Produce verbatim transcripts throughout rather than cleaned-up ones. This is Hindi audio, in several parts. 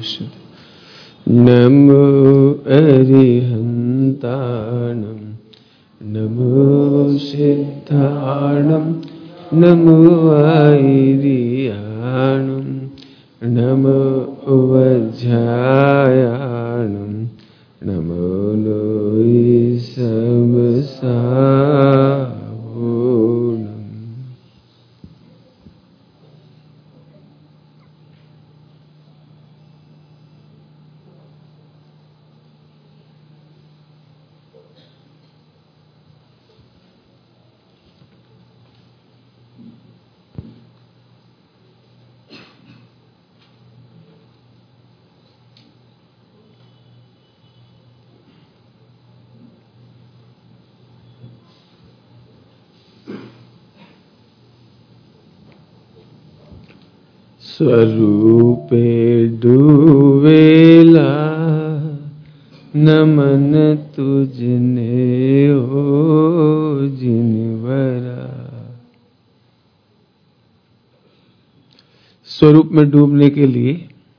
नमो अरिहन्ताणं नमो सिद्धाणं नमो आयर्याणं नमो वज्रायाणं नमो लोई समसावूणम्। स्वरूपे डूबेला नमन तुझने हो जिनवरा। स्वरूप में डूबने के लिए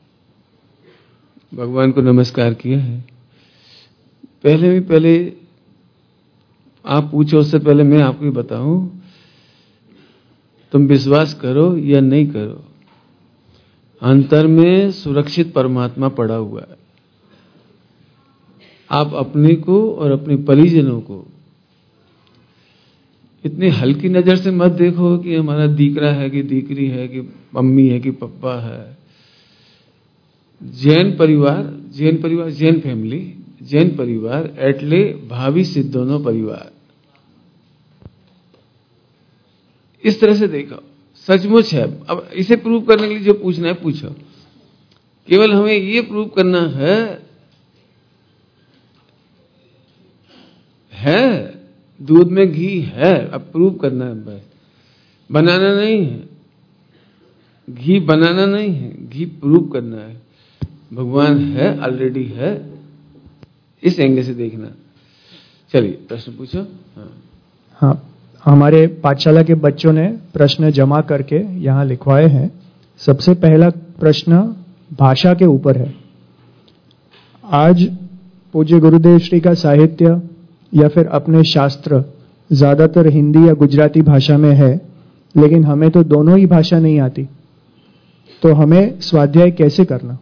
भगवान को नमस्कार किया है। पहले भी पहले आप पूछो, उससे पहले मैं आपको बताऊं, तुम विश्वास करो या नहीं करो, अंतर में सुरक्षित परमात्मा पड़ा हुआ है। आप अपने को और अपने परिजनों को इतनी हल्की नजर से मत देखो कि हमारा दीकरा है कि दीकरी है कि मम्मी है कि पप्पा है। जैन परिवार जैन परिवार जैन फैमिली जैन परिवार एटले भावी सिद्धोनो परिवार, इस तरह से देखो, सचमुच है। अब इसे प्रूव करने के लिए जो पूछना है पूछो। केवल हमें ये प्रूव करना है है दूध में घी है, अब प्रूव करना है बस, बनाना नहीं है। घी बनाना नहीं है, घी प्रूव करना है। भगवान है, ऑलरेडी है, इस एंगल से देखना। चलिए प्रश्न पूछो। हाँ हाँ, हमारे पाठशाला के बच्चों ने प्रश्न जमा करके यहाँ लिखवाए हैं। सबसे पहला प्रश्न भाषा के ऊपर है। आज पूज्य गुरुदेव श्री का साहित्य या फिर अपने शास्त्र ज्यादातर हिंदी या गुजराती भाषा में है, लेकिन हमें तो दोनों ही भाषा नहीं आती, तो हमें स्वाध्याय कैसे करना?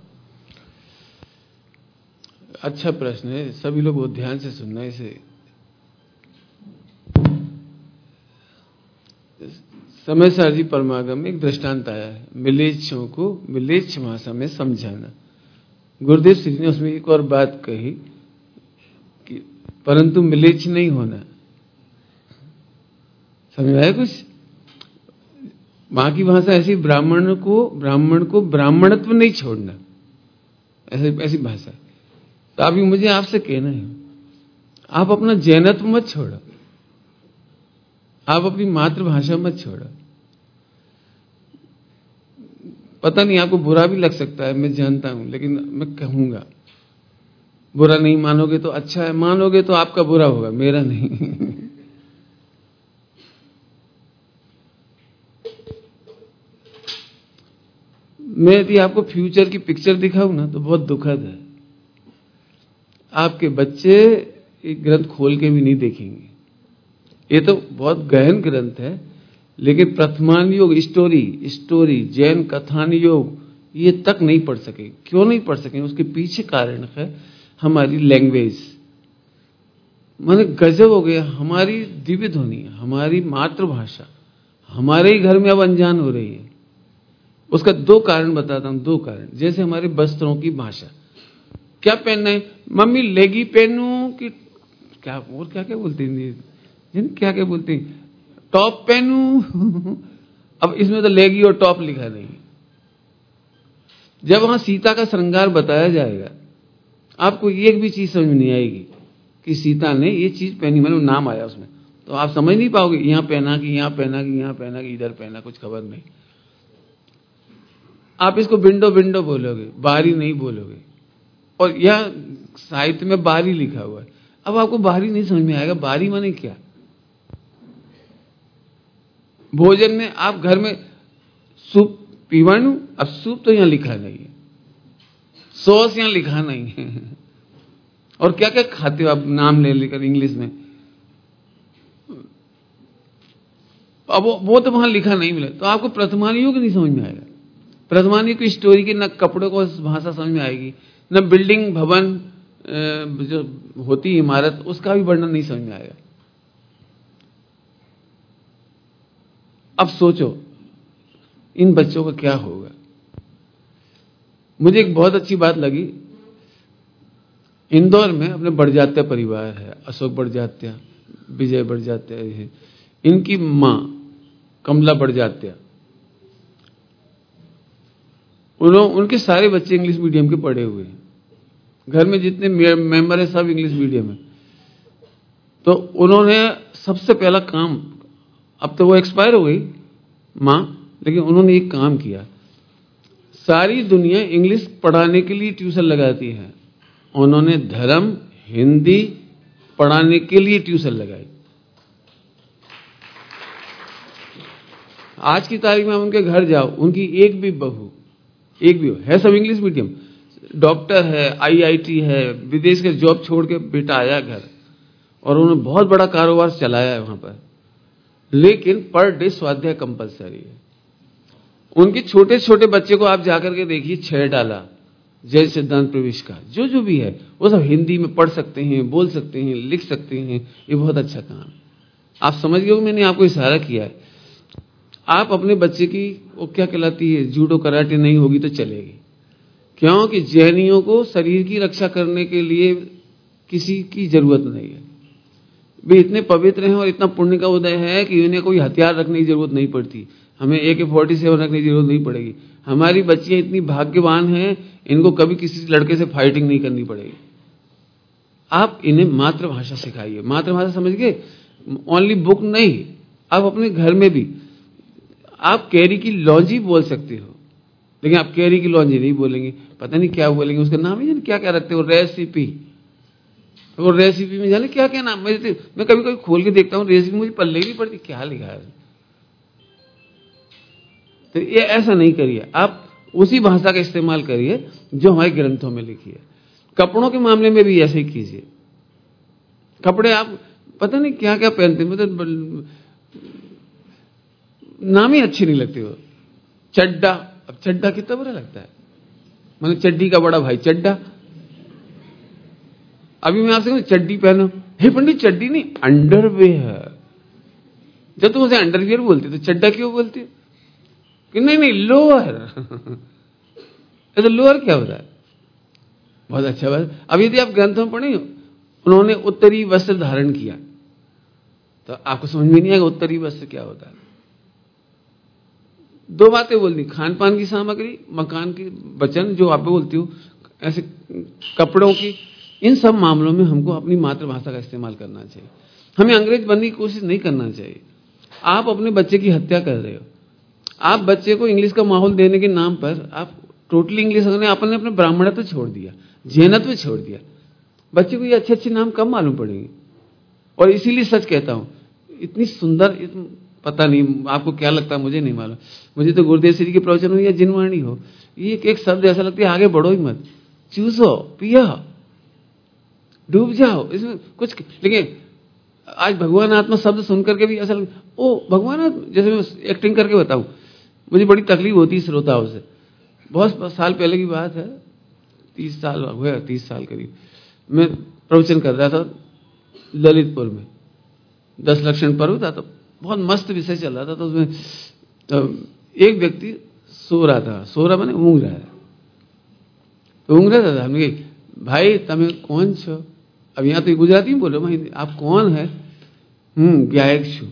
अच्छा प्रश्न है, सभी लोग बहुत ध्यान से सुनना इसे। समय सारजी परमागम में एक दृष्टांत आया है, मिलेच्छों को मिलेच्छ भाषा में समझाना। गुरुदेव श्री ने उसमें एक और बात कही कि परंतु मिलेच्छ नहीं होना। समझ आया कुछ? वहां की भाषा ऐसी, ब्राह्मण को ब्राह्मण को ब्राह्मणत्व नहीं छोड़ना, ऐसी ऐसी भाषा। तो अभी मुझे आपसे कहना है, आप अपना जैनत्व मत छोड़ो, आप अपनी मातृभाषा मत छोड़ो। पता नहीं आपको बुरा भी लग सकता है, मैं जानता हूं, लेकिन मैं कहूंगा, बुरा नहीं मानोगे तो अच्छा है, मानोगे तो आपका बुरा होगा, मेरा नहीं। मैं यदि आपको फ्यूचर की पिक्चर दिखाऊं ना तो बहुत दुखद है। आपके बच्चे एक ग्रंथ खोल के भी नहीं देखेंगे। ये तो बहुत गहन ग्रंथ है, लेकिन प्रथमान योग स्टोरी स्टोरी जैन कथान योग ये तक नहीं पढ़ सके। क्यों नहीं पढ़ सके? उसके पीछे कारण है हमारी लैंग्वेज। माने गजब हो गया, हमारी दिव्य ध्वनि, हमारी मातृभाषा हमारे ही घर में अब अनजान हो रही है। उसका दो कारण बताता हूं, दो कारण। जैसे हमारे वस्त्रों की भाषा, क्या पहनना है मम्मी, लेगी पहनूं कि क्या, और क्या क्या बोलती हैं, जिन क्या क्या बोलती हैं, टॉप पहनूं। अब इसमें तो लेगी और टॉप लिखा नहीं। जब वहां सीता का श्रृंगार बताया जाएगा, आपको एक भी चीज समझ में नहीं आएगी कि सीता ने ये चीज पहनी, मतलब नाम आया उसमें, तो आप समझ नहीं पाओगे यहां पहना कि यहां पहना कि यहां पहना कि इधर पहना, कुछ खबर नहीं। आप इसको विंडो विंडो बोलोगे, बारी नहीं बोलोगे। और यह साहित्य में बारी लिखा हुआ है। अब आपको बारी नहीं समझ में आएगा, बारी माने क्या। भोजन में आप घर में सूप पीवाणु, अब सूप तो यहां लिखा नहीं है, सॉस यहां लिखा नहीं है। और क्या क्या खाते हो आप नाम ले लेकर इंग्लिश में, अब वो, वो तो वहां लिखा नहीं मिले तो आपको प्रथमान युग नहीं समझ में आएगा। प्रथमान युग की स्टोरी की न कपड़ों को भाषा समझ में आएगी, न बिल्डिंग भवन जो होती इमारत उसका भी वर्णन नहीं समझ में आएगा। अब सोचो इन बच्चों का क्या होगा। मुझे एक बहुत अच्छी बात लगी, इंदौर में अपने बड़जात्या परिवार है, अशोक बड़जात्या, विजय बड़जात्या है, इनकी मां कमला बड़जात्या, उन्होंने उनके सारे बच्चे इंग्लिश मीडियम के पढ़े हुए हैं। घर में जितने मेंबर है सब इंग्लिश मीडियम है। तो उन्होंने सबसे पहला काम, अब तो वो एक्सपायर हो गई मां, लेकिन उन्होंने एक काम किया, सारी दुनिया इंग्लिश पढ़ाने के लिए ट्यूशन लगाती है, उन्होंने धर्म हिंदी पढ़ाने के लिए ट्यूशन लगाई। आज की तारीख में उनके घर जाओ, उनकी एक भी बहू, एक भी है, सब इंग्लिश मीडियम, डॉक्टर है, आईआईटी है, विदेश के जॉब छोड़ के बेटा आया घर और उन्होंने बहुत बड़ा कारोबार चलाया है वहां पर, लेकिन पर डे स्वाध्याय कंपलसरी है। उनके छोटे छोटे बच्चे को आप जाकर के देखिए, छह डाला जय सिद्धांत प्रवेश का जो जो भी है वो सब हिंदी में पढ़ सकते हैं, बोल सकते हैं, लिख सकते हैं। ये बहुत अच्छा काम है। आप समझ गए हो, मैंने आपको इशारा किया है। आप अपने बच्चे की वो क्या कहलाती है, जूडो कराटे नहीं होगी तो चलेगी, क्योंकि जैनियों को शरीर की रक्षा करने के लिए किसी की जरूरत नहीं है। वे इतने पवित्र हैं और इतना पुण्य का उदय है कि इन्हें कोई हथियार रखने की जरूरत नहीं पड़ती। हमें ए के फोर्टी सेवन रखने की जरूरत नहीं पड़ेगी। हमारी बच्चियां इतनी भाग्यवान हैं, इनको कभी किसी लड़के से फाइटिंग नहीं करनी पड़ेगी। आप इन्हें मातृभाषा सिखाइए। मातृभाषा समझ गए, ओनली बुक नहीं, आप अपने घर में भी आप कैरी की लॉन्जी बोल सकते हो, लेकिन आप कैरी की लॉन्जी नहीं बोलेंगे, पता नहीं क्या बोलेंगे, उसका नाम ही क्या क्या रखते हो, रेसिपी। वो रेसिपी में जाने क्या क्या नाम, मैं मैं कभी कभी खोल के देखता हूँ रेसिपी, मुझे पल्ले नहीं पड़ती क्या लिखा है। तो ये ऐसा नहीं करिए, आप उसी भाषा का इस्तेमाल करिए जो हमारे ग्रंथों में लिखी है। कपड़ों के मामले में भी ऐसे ही कीजिए। कपड़े आप पता नहीं क्या क्या पहनते हैं, मतलब नाम ही अच्छे नहीं लगते हो। चड्डा, अब चड्डा कितना बुरा लगता है, मैंने चड्डी का बड़ा भाई चड्डा। अभी मैं आपसे कहूं चड्डी पहनो, हे पंडित चड्डी नहीं अंडरवेयर। जब तुम उसे अंडरवियर बोलते तो चड्डा क्यों बोलते कि नहीं नहीं लोअर। तो लोअर क्या होता है, बहुत अच्छा बात। अब यदि आप ग्रंथों में पढ़े उन्होंने उत्तरी वस्त्र धारण किया तो आपको समझ में नहीं आएगा उत्तरी वस्त्र क्या होता है। दो बातें बोल दी, खान पान की सामग्री, मकान की वचन जो आप बोलती हो, ऐसे कपड़ों की, इन सब मामलों में हमको अपनी मातृभाषा का इस्तेमाल करना चाहिए। हमें अंग्रेज बनने की कोशिश नहीं करना चाहिए। आप अपने बच्चे की हत्या कर रहे हो। आप बच्चे को इंग्लिश का माहौल देने के नाम पर आप टोटली इंग्लिश, आपने अपने ब्राह्मणत्व छोड़ दिया, जैनत्व छोड़ दिया। बच्चे को ये अच्छे अच्छे नाम कब मालूम पड़ेंगे। और इसीलिए सच कहता हूं, इतनी सुंदर, इतन, पता नहीं आपको क्या लगता है, मुझे नहीं मालूम। मुझे तो गुरुदेव श्री के प्रवचन हो या जिनवाणी हो, ये एक, एक शब्द ऐसा लगता है आगे बढ़ो ही मत, चूसो पिया डूब जाओ इसमें कुछ। लेकिन आज भगवान आत्मा शब्द सुनकर के भी ऐसा लगता ओ भगवान आत्मा, जैसे मैं एक्टिंग करके बताऊं, मुझे बड़ी तकलीफ होती है श्रोताओं से। बहुत साल पहले की बात है, तीस साल हुआ, तीस साल करीब, मैं प्रवचन कर रहा था ललितपुर में, दस लक्षण पर्व था, तो बहुत मस्त विषय चल रहा था। तो उसमें तो एक व्यक्ति सो रहा था, सो रहा मैंने ऊँग रहा है, तो ऊँग रहा था। हमने भाई तमें कौन छो, अब यहाँ तो गुजराती में बोलो, भाई आप कौन है, हम्म गायक छू।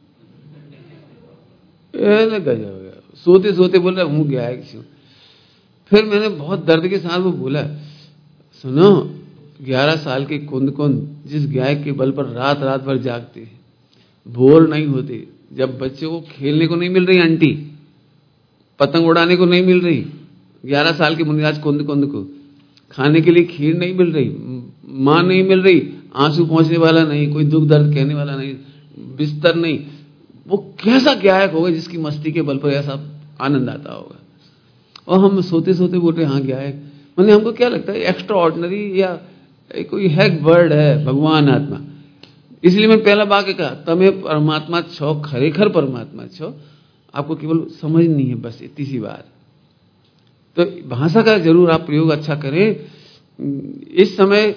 गजब हो गया, सोते सोते बोल रहा हूँ गायक छू। फिर मैंने बहुत दर्द के साथ वो बोला, सुनो ग्यारह साल के कुंद कुंद जिस गायक के बल पर रात रात भर जागते हैं, बोर नहीं होते, जब बच्चे को खेलने को नहीं मिल रही, आंटी पतंग उड़ाने को नहीं मिल रही, ग्यारह साल के मुनिराज कुंद कुंद को खाने के लिए खीर नहीं मिल रही, मां नहीं मिल रही, आंसू पहुंचने वाला नहीं, कोई दुख दर्द कहने वाला नहीं, बिस्तर नहीं, वो कैसा गायक होगा जिसकी मस्ती के बल पर ऐसा आनंद आता होगा। और हम सोते सोते बोलते हाँ गायक। मैंने हमको क्या लगता है एक्स्ट्रा ऑर्डिनरी या कोई हैक वर्ड है भगवान आत्मा। इसलिए मैं पहला वाक्य कहा तमे परमात्मा छो, खरेखर परमात्मा छो, आपको केवल समझ नहीं है, बस इतनी सी बात। तो भाषा का जरूर आप प्रयोग अच्छा करें। इस समय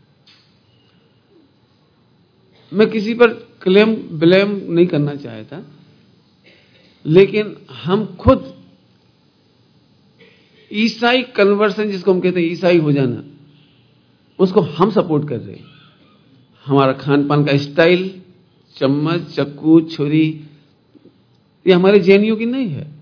मैं किसी पर क्लेम ब्लेम नहीं करना चाहता, लेकिन हम खुद ईसाई कन्वर्सन जिसको हम कहते हैं ईसाई हो जाना, उसको हम सपोर्ट कर रहे हैं। हमारा खान पान का स्टाइल, चम्मच, चक्कू, छुरी, ये हमारे जैनियों की नहीं है।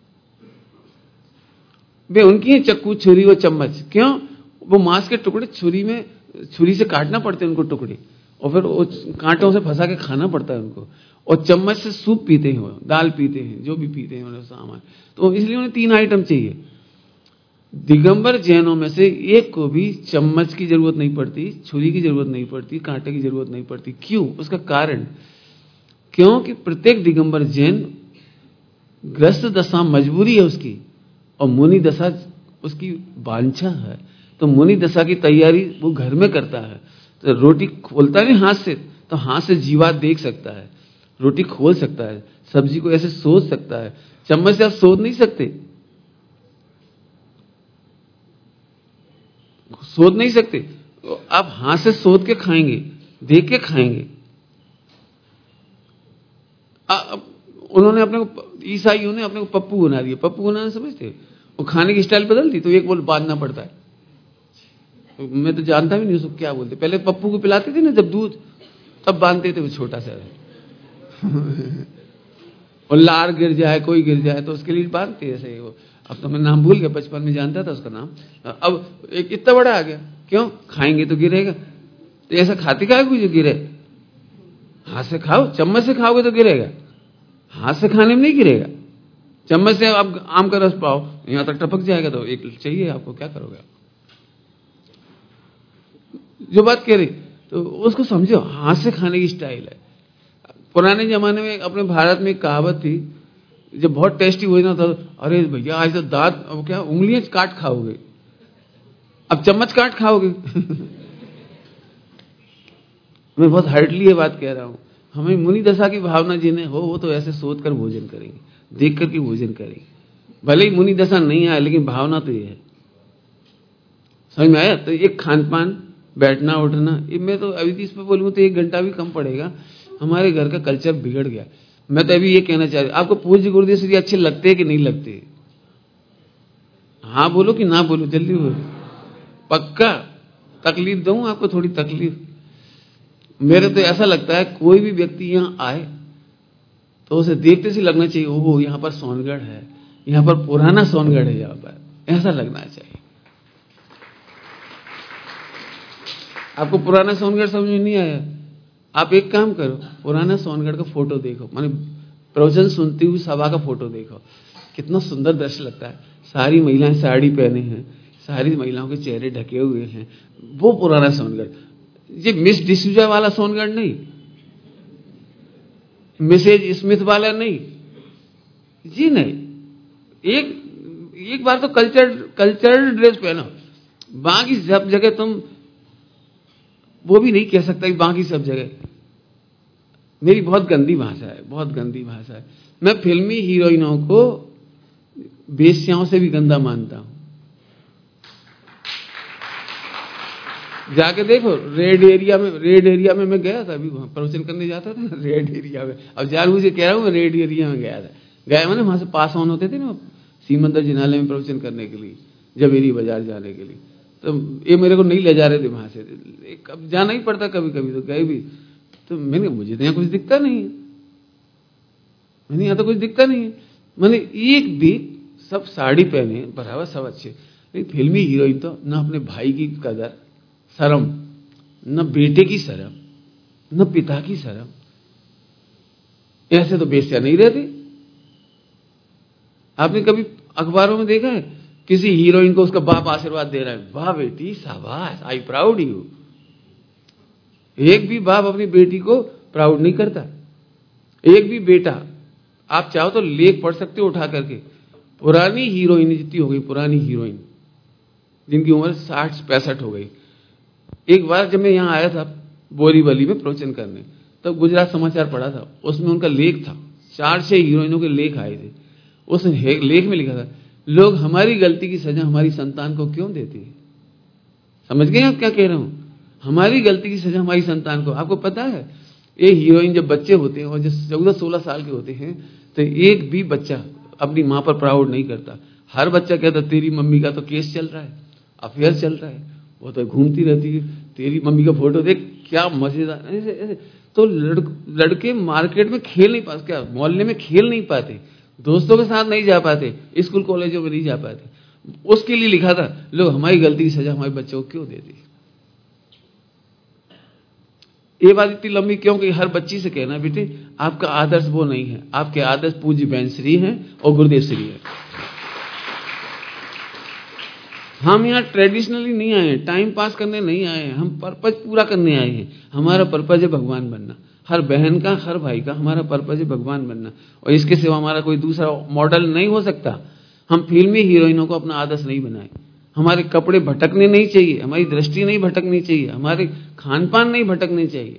वे उनकी है चक्कू, छुरी और चम्मच। क्यों? वो मांस के टुकड़े छुरी में छुरी से काटना पड़ते हैं उनको टुकड़े, और फिर वो कांटों से फंसा के खाना पड़ता है उनको। और चम्मच से सूप पीते हैं, वो दाल पीते हैं, जो भी पीते हैं मतलब सामान। तो इसलिए उन्हें तीन आइटम चाहिए। दिगंबर जैनों में से एक को भी चम्मच की जरूरत नहीं पड़ती, छुरी की जरूरत नहीं पड़ती, कांटे की जरूरत नहीं पड़ती। क्यों? उसका कारण, क्योंकि प्रत्येक दिगंबर जैन ग्रस्त दशा मजबूरी है उसकी, और मुनि दशा उसकी वांछा है। तो मुनि दशा की तैयारी वो घर में करता है। तो रोटी खोलता नहीं हाथ से, तो हाथ से जीवात देख सकता है, रोटी खोल सकता है, सब्जी को ऐसे सोच सकता है। चम्मच से आप सोच नहीं सकते, सोच नहीं सकते। तो आप हाथ से सोच के खाएंगे, देख के खाएंगे। आ, उन्होंने अपने को, ईसाइयों ने अपने को पप्पू बना दिया। पप्पू बनाना समझते? वो खाने की स्टाइल बदल दी, तो एक बोल बांधना पड़ता है। तो मैं तो जानता भी नहीं उसको क्या बोलते। पहले पप्पू को पिलाते थे ना जब दूध, तब बांधते थे वो छोटा सा और लार गिर जाए, कोई गिर जाए तो उसके लिए बांधते ऐसे। वो अब तो मैं नाम भूल गया, बचपन में जानता था उसका नाम। अब एक इतना बड़ा आ गया। क्यों? खाएंगे तो गिरेगा। तो ऐसा खाते खाओगे जो गिरे? हाथ से खाओ, चम्मच से खाओगे तो गिरेगा, हाथ से खाने में नहीं गिरेगा। चम्मच से आप आम का रस पाओ, यहां तक टपक जाएगा, तो एक चाहिए आपको, क्या करोगे? जो बात कह रही तो उसको समझो, हाथ से खाने की स्टाइल है। पुराने जमाने में अपने भारत में एक कहावत थी, जब बहुत टेस्टी हो ना था, अरे भैया आज तो दांत, अब क्या उंगलियां काट खाओगे, अब चम्मच काट खाओगे। मैं बहुत हार्डली ये बात कह रहा हूं। हमें मुनि दशा की भावना जिन्हें हो, वो तो ऐसे सोच कर भोजन करेंगे, देख करके भोजन करेंगे। भले ही मुनि दशा नहीं आए, लेकिन भावना तो ये है। समझ में आया? तो एक खान पान, बैठना उठना, मैं तो अभी इस पर बोलूँ तो एक घंटा भी कम पड़ेगा। हमारे घर का कल्चर बिगड़ गया। मैं तो अभी ये कहना चाह रही, आपको पूज्य गुरुदेव श्री अच्छे लगते हैं कि नहीं लगते? हाँ बोलो कि ना बोलो, जल्दी बोलो। पक्का तकलीफ दूं आपको? थोड़ी तकलीफ। मेरे तो ऐसा लगता है कोई भी व्यक्ति यहां आए तो उसे देखते से लगना चाहिए, ओहो यहां पर सोनगढ़ है, यहां पर पुराना सोनगढ़ है, यहां पर ऐसा लगना चाहिए। आपको पुराना सोनगढ़ समझ में नहीं आया? आप एक काम करो, पुराना सोनगढ़ का फोटो देखो, माने प्रवचन सुनती हुई सभा का फोटो देखो, कितना सुंदर दृश्य लगता है। सारी महिलाएं साड़ी पहने हैं, सारी महिलाओं के चेहरे ढके हुए हैं, वो पुराना सोनगढ़। ये मिस डिसूजा वाला सोनगढ़ नहीं, मिसेज स्मिथ वाला नहीं जी, नहीं। एक एक बार तो कल्चर कल्चरल ड्रेस पहनो, बाकी सब जगह तुम वो भी नहीं कह सकता कि बाकी सब जगह। मेरी बहुत गंदी भाषा है, बहुत गंदी भाषा है। मैं फिल्मी हीरोइनों को बेश्याओं से भी गंदा मानता हूं। जाके देखो रेड एरिया में, रेड एरिया में मैं गया था, अभी वहां प्रवचन करने जाता था ना रेड एरिया में। अब जानबूझ के कह रहा हूं मैं रेड एरिया में गया था। गया मैंने वहां से पास ऑन होते थे ना सीमंदर जिनालय में प्रवचन करने के लिए, जवेरी बाजार जाने के लिए। तो ये मेरे को नहीं ले जा रहे थे वहां से, अब जाना ही पड़ता कभी कभी, तो गए भी। तो मैंने, मुझे तो यहाँ कुछ दिखता नहीं है, मैंने यहाँ तो कुछ दिखता नहीं है। मैंने एक भी, सब साड़ी पहने बराबर, सब अच्छे, लेकिन फिल्मी हीरोइन तो न अपने भाई की कदर शर्म, न बेटे की शर्म, न पिता की शर्म। ऐसे तो बेस्या नहीं रहती। आपने कभी अखबारों में देखा है किसी हीरोइन को उसका बाप आशीर्वाद दे रहा है, वाह बेटी शाबाश, आई प्राउड यू। एक भी बाप अपनी बेटी को प्राउड नहीं करता। एक भी बेटा, आप चाहो तो लेख पढ़ सकते हो उठा करके, पुरानी हीरोइन जितनी हो गई, पुरानी हीरोइन जिनकी उम्र साठ पैंसठ हो गई। एक बार जब मैं यहाँ आया था बोरीवली में प्रवचन करने, तब तो गुजरात समाचार पढ़ा था, उसमें उनका लेख था, चार छह हीरोइनों के लेख आए थे। उस लेख में लिखा था, लोग हमारी गलती की सजा हमारी संतान को क्यों देते हैं। समझ गए आप क्या कह रहा हूं? हमारी गलती की सजा हमारी संतान को। आपको पता है ये हीरोइन जब बच्चे होते हैं और जब चौदह सोलह साल के होते हैं तो एक भी बच्चा अपनी मां पर प्राउड नहीं करता। हर बच्चा कहता तेरी मम्मी का तो केस चल रहा है, अफेयर चल रहा है, वो तो घूमती रहती है, तेरी मम्मी का फोटो देख क्या मजेदार। ऐसे ऐसे तो लड़, लड़के मार्केट में खेल नहीं पाते, क्या मोहल्ले में खेल नहीं पाते, दोस्तों के साथ नहीं जा पाते, स्कूल कॉलेजों में नहीं जा पाते। उसके लिए लिखा था, लोग हमारी गलती की सजा हमारे बच्चों को क्यों देते। ये बात इतनी लंबी क्यों कि हर बच्ची से कहना बेटे आपका आदर्श वो नहीं है, आपके आदर्श पूज्य बहन श्री हैं और गुरुदेव श्री है। हम यहाँ ट्रेडिशनली नहीं आए हैं, टाइम पास करने नहीं आए हैं, हम पर्पज पूरा करने आए हैं। हमारा पर्पज है भगवान बनना, हर बहन का हर भाई का हमारा पर्पज है भगवान बनना, और इसके सिवा हमारा कोई दूसरा मॉडल नहीं हो सकता। हम फिल्मी हीरोइनों को अपना आदर्श नहीं बनाए। हमारे कपड़े भटकने नहीं चाहिए, हमारी दृष्टि नहीं भटकनी चाहिए, हमारे खान पान नहीं भटकने चाहिए।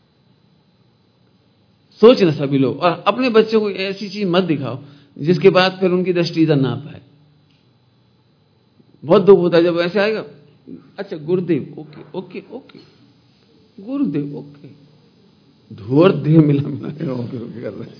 सोचना सभी लोग, और अपने बच्चों को ऐसी चीज मत दिखाओ जिसके बाद फिर उनकी दृष्टि इधर ना पाए। बहुत दुख होता है जब ऐसे आएगा, अच्छा गुरुदेव ओके ओके ओके, गुरुदेव ओके, धोर देह मिला मिला ओके ओके कर रहे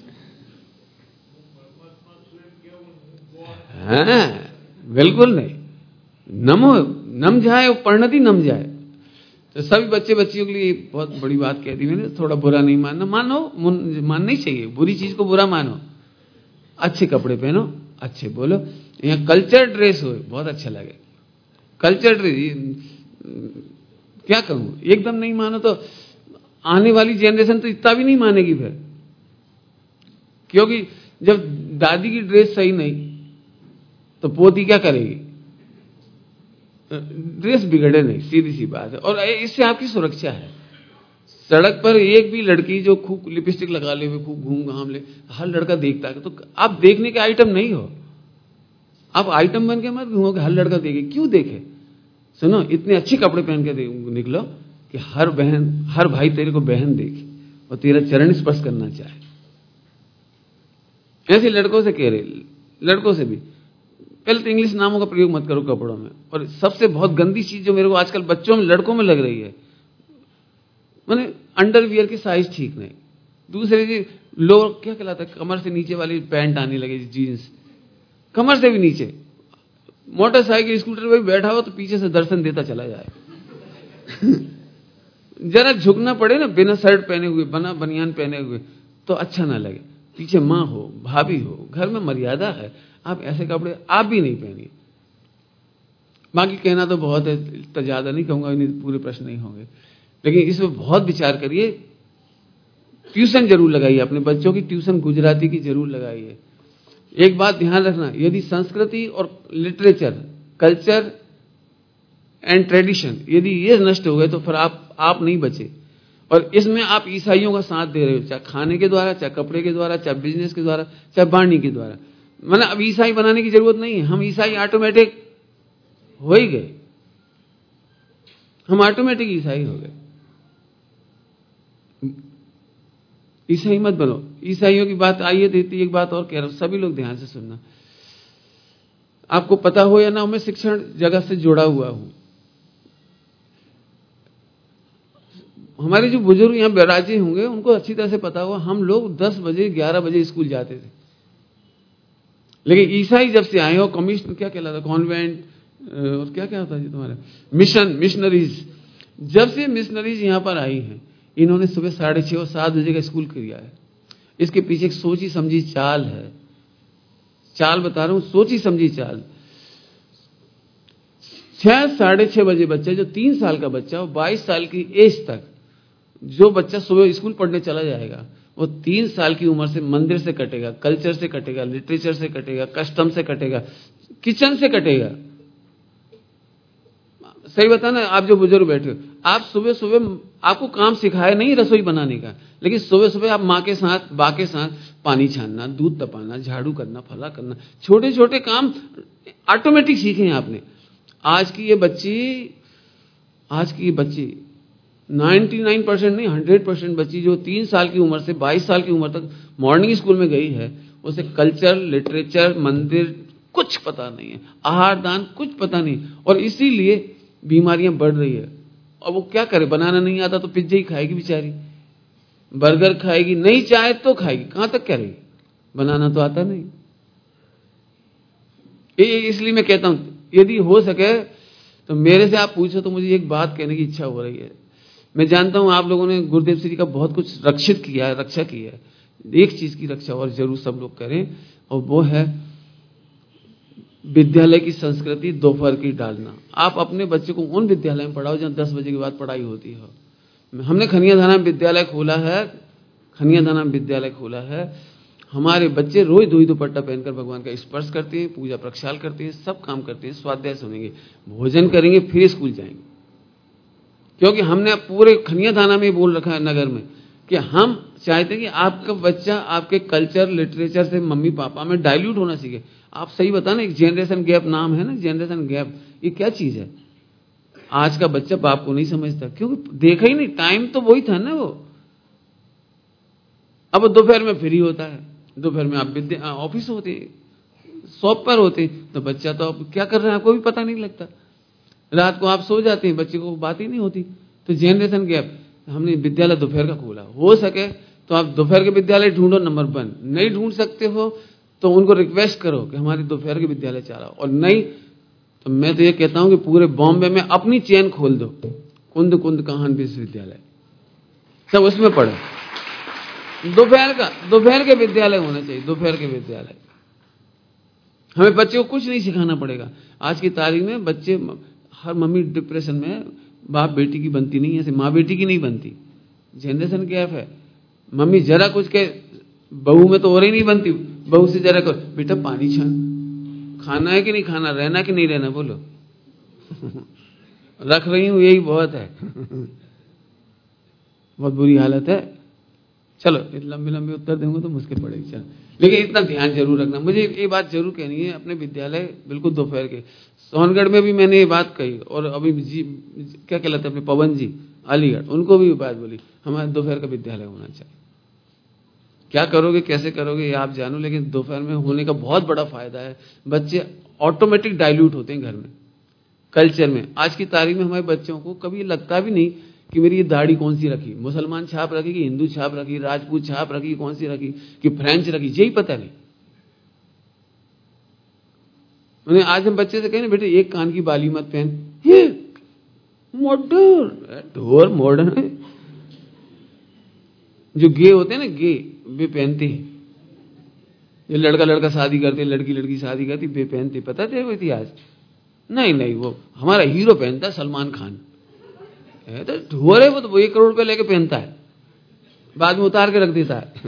हैं। बिल्कुल नहीं, नमो नम जाए और परिणति नम जाए। तो सभी बच्चे बच्चियों के लिए बहुत बड़ी बात कह दी मैंने, थोड़ा बुरा नहीं मानना, मानो मानना ही चाहिए, बुरी चीज को बुरा मानो। अच्छे कपड़े पहनो, अच्छे बोलो, यहाँ कल्चर ड्रेस हो बहुत अच्छा लगे। कल्चर ड्रेस क्या कहूं, एकदम नहीं मानो तो आने वाली जनरेशन तो इतना भी नहीं मानेगी फिर, क्योंकि जब दादी की ड्रेस सही नहीं तो पोती क्या करेगी, ड्रेस बिगड़े नहीं, सीधी सी बात है। और इससे आपकी सुरक्षा है। सड़क पर एक भी लड़की जो खूब लिपस्टिक लगा ले, खूब घूम घाम ले, हर लड़का देखता है, तो आप देखने के आइटम नहीं हो, आप आइटम बन के मत घूमो कि हर लड़का देखे। क्यों देखे? सुनो, इतने अच्छे कपड़े पहन के निकलो कि हर बहन हर भाई तेरे को बहन देखे और तेरा चरण स्पर्श करना चाहे। ऐसे लड़कों से कह रहे, लड़कों से भी पहले तो इंग्लिश नामों का प्रयोग मत करो कपड़ों में। और सबसे बहुत गंदी चीज जो मेरे को आजकल बच्चों में लड़कों में लग रही है, माने अंडरवियर की साइज ठीक नहीं, दूसरे जी लोग क्या कहलाता है, कमर से नीचे वाली पैंट आने लगे, जीन्स कमर से भी नीचे, मोटरसाइकिल स्कूटर पे बैठा हो तो पीछे से दर्शन देता चला जाए। जरा झुकना पड़े ना, बिना शर्ट पहने हुए, बिना बनियान पहने हुए तो अच्छा ना लगे। पीछे माँ हो, भाभी हो, घर में मर्यादा है, आप ऐसे कपड़े आप भी नहीं पहनिए। बाकी कहना तो बहुत है, तो ज्यादा नहीं कहूंगा, नहीं पूरे प्रश्न नहीं होंगे, लेकिन इसमें बहुत विचार करिए। ट्यूशन जरूर लगाइए अपने बच्चों की, ट्यूशन गुजराती की जरूर लगाइए। एक बात ध्यान रखना, यदि संस्कृति और लिटरेचर, कल्चर एंड ट्रेडिशन यदि ये नष्ट हो गए तो फिर आप आप नहीं बचे। और इसमें आप ईसाइयों का साथ दे रहे हो, चाहे खाने के द्वारा, चाहे कपड़े के द्वारा, चाहे बिजनेस के द्वारा, चाहे वाणी के द्वारा। मतलब अब ईसाई बनाने की जरूरत नहीं है, हम ईसाई ऑटोमेटिक हो ही गए, हम ऑटोमेटिक ईसाई हो गए। ईसाई मत बनो। ईसाइयों की बात आई है तो एक बात और कह रहा हूं, सभी लोग ध्यान से सुनना। आपको पता हो या ना, मैं शिक्षण जगत से जुड़ा हुआ हूं। हमारे जो बुजुर्ग यहां बैराजे होंगे उनको अच्छी तरह से पता होगा, हम लोग दस बजे ग्यारह बजे स्कूल जाते थे, लेकिन ईसाई जब से आए हो, कमीशन क्या कहलाता, कॉन्वेंट और क्या क्या होता है तुम्हारे, मिशन, मिशनरीज, जब से मिशनरीज यहां पर आई हैं, इन्होंने सुबह साढ़े छह और सात बजे का स्कूल किया है। इसके पीछे एक सोची समझी चाल है, चाल बता रहा हूं, सोची समझी चाल। छह साढ़े छह बजे बच्चा, जो तीन साल का बच्चा हो, बाईस साल की एज तक जो बच्चा सुबह स्कूल पढ़ने चला जाएगा, वो तीन साल की उम्र से मंदिर से कटेगा, कल्चर से कटेगा, लिटरेचर से कटेगा, कस्टम से कटेगा, किचन से कटेगा। सही बता ना, आप जो बुजुर्ग बैठे हो, आप सुबह सुबह आपको काम सिखाया नहीं रसोई बनाने का, लेकिन सुबह सुबह आप माँ के साथ, बा के साथ पानी छानना, दूध तपाना, झाड़ू करना, फला करना, छोटे छोटे काम ऑटोमेटिक सीखे हैं आपने। आज की ये बच्ची आज की ये बच्ची निन्यानवे परसेंट नहीं हंड्रेड परसेंट बच्ची जो तीन साल की उम्र से बाईस साल की उम्र तक मॉर्निंग स्कूल में गई है, उसे कल्चर, लिटरेचर, मंदिर कुछ पता नहीं है, आहार दान कुछ पता नहीं, और इसीलिए बीमारियां बढ़ रही है। और वो क्या करे, बनाना नहीं आता तो पिज्जा ही खाएगी बेचारी, बर्गर खाएगी, नहीं चाहे तो खाएगी, कहां तक करेगी, बनाना तो आता नहीं। इसलिए मैं कहता हूं यदि हो सके तो मेरे से आप पूछो तो मुझे एक बात कहने की इच्छा हो रही है। मैं जानता हूं आप लोगों ने गुरुदेव श्री का बहुत कुछ रक्षित किया है, रक्षा की है, एक चीज की रक्षा और जरूर सब लोग करें, और वो है विद्यालय की संस्कृति दोपहर की डालना। आप अपने बच्चे को उन विद्यालय में पढ़ाओ जहां दस बजे के बाद पढ़ाई होती हो। हमने खनियाधाना विद्यालय खोला है, खनियाधाना विद्यालय खोला है, हमारे बच्चे रोज दो ही दुपट्टा पहनकर भगवान का स्पर्श करते हैं, पूजा प्रक्षाल करते हैं, सब काम करते हैं, स्वाध्याय सुनेंगे, भोजन करेंगे, फिर स्कूल जाएंगे। क्योंकि हमने पूरे खनियाधाना में बोल रखा है नगर में कि हम चाहते हैं कि आपका बच्चा आपके कल्चर, लिटरेचर से मम्मी पापा में डाइल्यूट होना सीखे। आप सही बता ना, एक जनरेशन गैप नाम है ना, जनरेशन गैप, ये क्या चीज है? आज का बच्चा बाप को नहीं समझता, क्योंकि देखा ही नहीं, टाइम तो वही था ना वो। अब दोपहर में फ्री होता है, दोपहर में आप विद्या ऑफिस होते, शॉप पर होते, तो बच्चा तो अब क्या कर रहे हैं आपको भी पता नहीं लगता। रात को आप सो जाते हैं, बच्चे को बात ही नहीं होती। तो जनरेशन गैप, हमने विद्यालय दोपहर का खोला। हो सके तो आप दोपहर के विद्यालय ढूंढो, नंबर वन। नहीं ढूंढ सकते हो तो उनको रिक्वेस्ट करो कि हमारे दोपहर के विद्यालय चलाओ, और नहीं तो मैं तो ये कहता हूं कि पूरे बॉम्बे में अपनी चेन खोल दो, कुंद कुंद काहन विश्वविद्यालय, सब उसमें पढ़ो। दोपहर का दोपहर के विद्यालय होना चाहिए, दोपहर के विद्यालय। हमें बच्चे को कुछ नहीं सिखाना पड़ेगा। आज की तारीख में बच्चे, हर मम्मी डिप्रेशन में, बाप बेटी की बनती नहीं है, ऐसे माँ बेटी की नहीं बनती, जनरेशन गैप है। मम्मी जरा कुछ के, बहू में तो और ही नहीं बनती, बहू से जरा कुछ, बेटा पानी छान, खाना है कि नहीं खाना, रहना कि नहीं रहना, बोलो रख रही हूं यही बहुत है बहुत बुरी हालत है। चलो लंबे लंबे उत्तर दूंगा तो मुश्किल पड़ेगी, चलो, लेकिन इतना ध्यान जरूर रखना। मुझे ये बात जरूर कहनी है, अपने विद्यालय बिल्कुल दोपहर के। सोनगढ़ में भी मैंने ये बात कही, और अभी जी क्या कहलाते अपने पवन जी अलीगढ़, उनको भी ये बात बोली, हमारे दोपहर का विद्यालय होना चाहिए। क्या करोगे, कैसे करोगे ये आप जानो, लेकिन दोपहर में होने का बहुत बड़ा फायदा है। बच्चे ऑटोमेटिक डाइल्यूट होते हैं घर में, कल्चर में। आज की तारीख में हमारे बच्चों को कभी लगता भी नहीं कि मेरी ये दाढ़ी कौन सी रखी, मुसलमान छाप रखी कि हिंदू छाप रखी, राजपूत छाप रखी, कौन सी रखी कि फ्रेंच रखी, यही पता नहीं। मैंने आज हम बच्चे से कहे ना, बेटे एक कान की बाली मत पहन, ये मॉडर्न, ढोर मॉडर्न है। जो गे होते हैं ना, गे, वे पहनते हैं। जो लड़का लड़का शादी करते, लड़की लड़की शादी करती, वे पहनते, पता थे वो इतिहास? नहीं नहीं, वो हमारा हीरो पहनता है, सलमान खान है, तो ढोर है वो, तो वो एक करोड़ रुपए लेके पहनता है, बाद में उतार के रख देता है।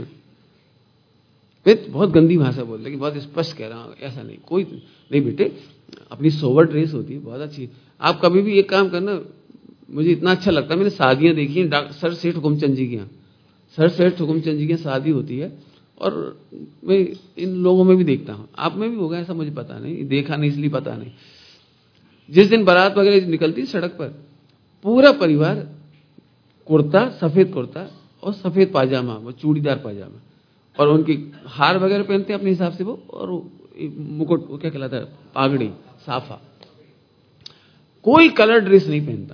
बहुत गंदी भाषा बोल रही, बहुत स्पष्ट कह रहा हूं, ऐसा नहीं, कोई नहीं बेटे, अपनी सोवर ड्रेस होती है, बहुत अच्छी। आप कभी भी एक काम करना, मुझे इतना अच्छा लगता है, मैंने शादियां देखी हैं सर सेठ हुकुमचंद जी की यहाँ, सर सेठ हुकुमचंद जी की शादी होती है, और मैं इन लोगों में भी देखता हूं, आप में भी होगा ऐसा, मुझे पता नहीं, देखा नहीं इसलिए पता नहीं। जिस दिन बारात वगैरह निकलती सड़क पर, पूरा परिवार कुर्ता, सफेद कुर्ता और सफेद पाजामा, वो चूड़ीदार पाजामा, और उनकी हार वगैरह पहनते हैं अपने हिसाब से वो, और मुकुट, वो क्या कहलाता है, पागड़ी, साफा, कोई कलर ड्रेस नहीं पहनता,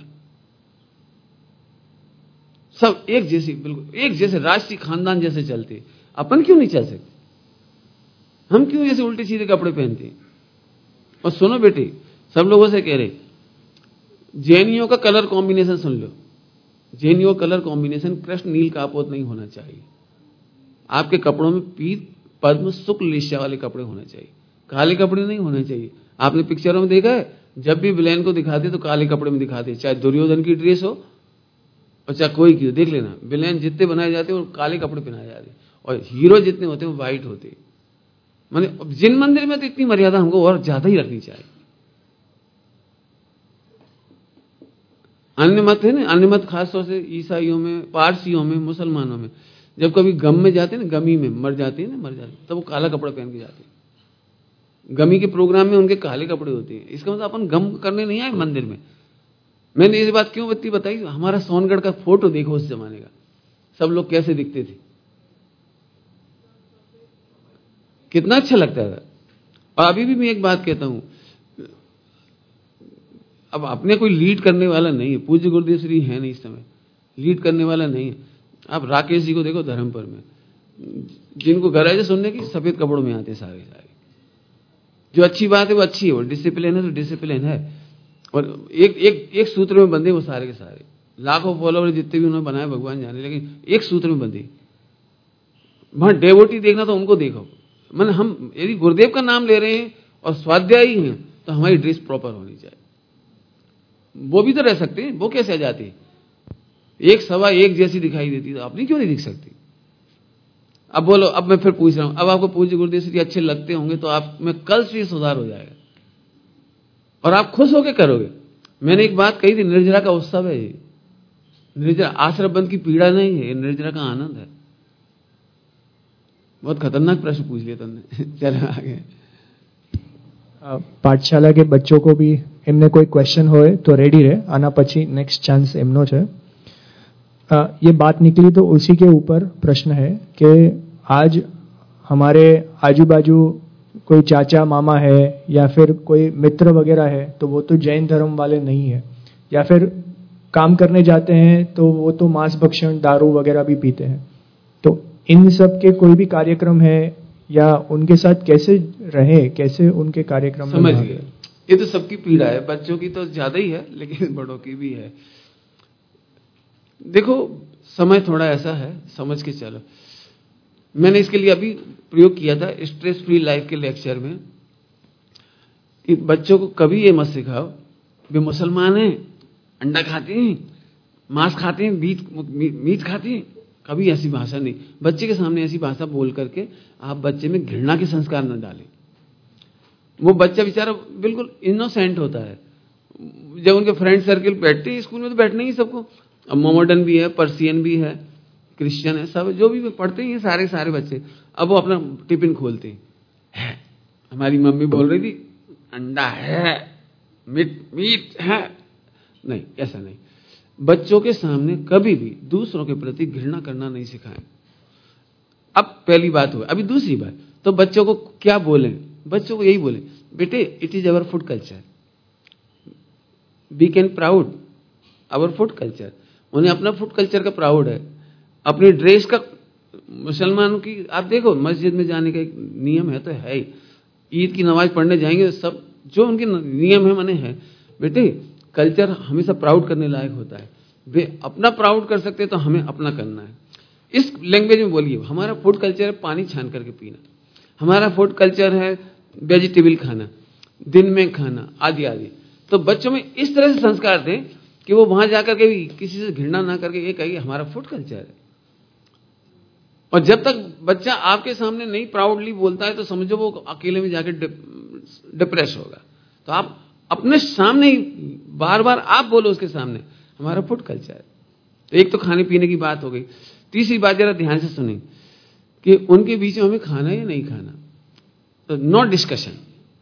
सब एक जैसी, बिल्कुल एक जैसे, राष्ट्रीय खानदान जैसे चलते। अपन क्यों नहीं चल सकते? हम क्यों ऐसे उल्टे सीधे कपड़े पहनते हैं? और सुनो बेटे, सब लोगों से कह रहे, जैनियों का कलर कॉम्बिनेशन सुन लो, जैनियों कलर कॉम्बिनेशन कृष्ण नील कापोत नहीं होना चाहिए। आपके कपड़ों में पीत पद्म शुक्ल लिशा वाले कपड़े होने चाहिए, काले कपड़े नहीं होने चाहिए। आपने पिक्चरों में देखा है, जब भी विलेन को दिखाते तो काले कपड़े में दिखाते, चाहे दुर्योधन की ड्रेस हो और चाहे कोई की हो। देख लेना, विलेन जितने बनाए जाते हैं वो काले कपड़े पहनाए जाते हैं, और हीरो जितने होते हैं वो व्हाइट होते हैं। माने जिन मंदिर में तो इतनी मर्यादा हमको और ज्यादा ही रखनी चाहिए। अन्य मत है ना, अन्य मत खासतौर से ईसाइयों में, पारसियों में, मुसलमानों में, जब कभी गम में जाते हैं ना, गमी में मर जाते हैं ना, मर जाते तब तो वो काला कपड़ा पहन के जाते हैं। गमी के प्रोग्राम में उनके काले कपड़े होते हैं, इसका मतलब अपन गम करने नहीं आए मंदिर में। मैंने ये बात क्यों बत्ती बताई, हमारा सोनगढ़ का फोटो देखो उस जमाने का, सब लोग कैसे दिखते थे, कितना अच्छा लगता था। और अभी भी मैं एक बात कहता हूं, अब अपने कोई लीड करने वाला नहीं है, पूज्य गुरुदेव श्री है नहीं इस समय, लीड करने वाला नहीं है। आप राकेश जी को देखो धर्मपुर में, जिनको गरज है सुनने की, सफेद कपड़ों में आते सारे सारे। जो अच्छी बात है वो अच्छी है, वो डिसिप्लिन है तो डिसिप्लिन है, और एक एक एक सूत्र में बंधे वो सारे के सारे। लाखों फॉलोवर जितने भी उन्होंने बनाए भगवान जाने, लेकिन एक सूत्र में बंधे। वहां डेवोटी देखना तो उनको देखो, मन हम यदि गुरुदेव का नाम ले रहे हैं और स्वाध्यायी हैं तो हमारी ड्रेस प्रॉपर होनी चाहिए। वो भी तो रह सकते हैं, वो कैसे आ जाती है, एक सवा एक जैसी दिखाई देती तो अपनी क्यों नहीं दिख सकती। अब बोलो, अब मैं फिर पूछ रहा हूं, अब आपको पूज्य गुरुदेव श्री अच्छे लगते होंगे तो आप में कल से सुधार हो जाएगा और आप खुश होकर करोगे। मैंने एक बात कही थी, निर्जरा का उत्सव है ये, निर्जरा आश्रम बंद की पीड़ा नहीं है, निर्जरा का आनंद है। बहुत खतरनाक प्रश्न पूछ लिया तुमने। चलो आगे। पाठशाला के बच्चों को भी एमने कोई क्वेश्चन होए तो रेडी रहे, आना पछी नेक्स्ट चांस एमनो है। ये बात निकली तो उसी के ऊपर प्रश्न है कि आज हमारे आजू बाजू कोई चाचा मामा है या फिर कोई मित्र वगैरह है तो वो तो जैन धर्म वाले नहीं है, या फिर काम करने जाते हैं तो वो तो मांस भक्षण दारू वगैरह भी पीते हैं। तो इन सब के कोई भी कार्यक्रम है या उनके साथ कैसे रहे, कैसे उनके कार्यक्रम में समझ गए। ये तो सबकी पीड़ा है, बच्चों की तो ज्यादा ही है लेकिन बड़ों की भी है। देखो समय थोड़ा ऐसा है, समझ के चलो। मैंने इसके लिए अभी प्रयोग किया था स्ट्रेस फ्री लाइफ के लेक्चर में, बच्चों को कभी ये मत सिखाओ वे मुसलमान हैं, अंडा खाते हैं, मांस खाते हैं, मीट मीट खाते हैं, कभी ऐसी भाषा नहीं। बच्चे के सामने ऐसी भाषा बोल करके आप बच्चे में घृणा के संस्कार न डालें। वो बच्चा बेचारा बिल्कुल इनोसेंट होता है, जब उनके फ्रेंड सर्किल बैठते हैं, स्कूल में तो बैठना ही सबको, अब मोमोडन भी है, पर्सियन भी है, क्रिश्चियन है, सब जो भी पढ़ते हैं सारे सारे बच्चे। अब वो अपना टिफिन खोलते हैं, है हमारी मम्मी बोल रही थी अंडा है, मीट मीट है, नहीं ऐसा नहीं। बच्चों के सामने कभी भी दूसरों के प्रति घृणा करना नहीं सिखाएं। अब पहली बात हो, अभी दूसरी बात, तो बच्चों को क्या बोलें, बच्चों को यही बोले, बेटे it is our food culture, we can proud our food culture. उन्हें अपना फूड कल्चर का प्राउड है, अपनी ड्रेस का। मुसलमानों की आप देखो मस्जिद में जाने का एक नियम है तो है ही, ईद की नमाज पढ़ने जाएंगे, सब जो उनके नियम है मने है। बेटे कल्चर हमेशा प्राउड करने लायक होता है, वे अपना प्राउड कर सकते हैं तो हमें अपना करना है। इस लैंग्वेज में बोलिए, हमारा फूड कल्चर है पानी छान करके पीना, हमारा फूड कल्चर है वेजिटेबल खाना, दिन में खाना, आदि आदि। तो बच्चों में इस तरह से संस्कार दें कि वो वहां जाकर के भी किसी से घृणा ना करके ये कहिए हमारा फूड कल्चर है। और जब तक बच्चा आपके सामने नहीं प्राउडली बोलता है तो समझो वो अकेले में जाकर डिप्रेस होगा। तो आप अपने सामने ही बार बार आप बोलो उसके सामने हमारा फूड कल्चर है। तो एक तो खाने पीने की बात हो गई। तीसरी बात जरा ध्यान से सुनिए कि उनके बीच में हमें खाना या नहीं खाना, तो नो डिस्कशन।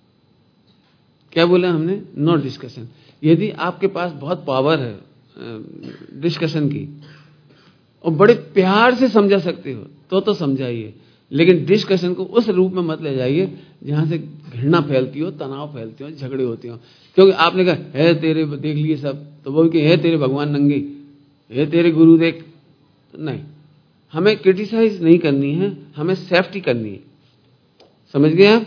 क्या बोला हमने? No discussion. यदि आपके पास बहुत पावर है डिस्कशन की और बड़े प्यार से समझा सकते हो तो तो समझाइए, लेकिन डिस्कशन को उस रूप में मत ले जाइए जहां से घृणा फैलती हो, तनाव फैलती हो, झगड़े होते हो। क्योंकि आपने कहा है तेरे देख लिए सब, तो वो कि है तेरे भगवान नंगे, है तेरे गुरु देख। नहीं, हमें क्रिटिसाइज नहीं करनी है, हमें सेफ्टी करनी है। समझ गए आप?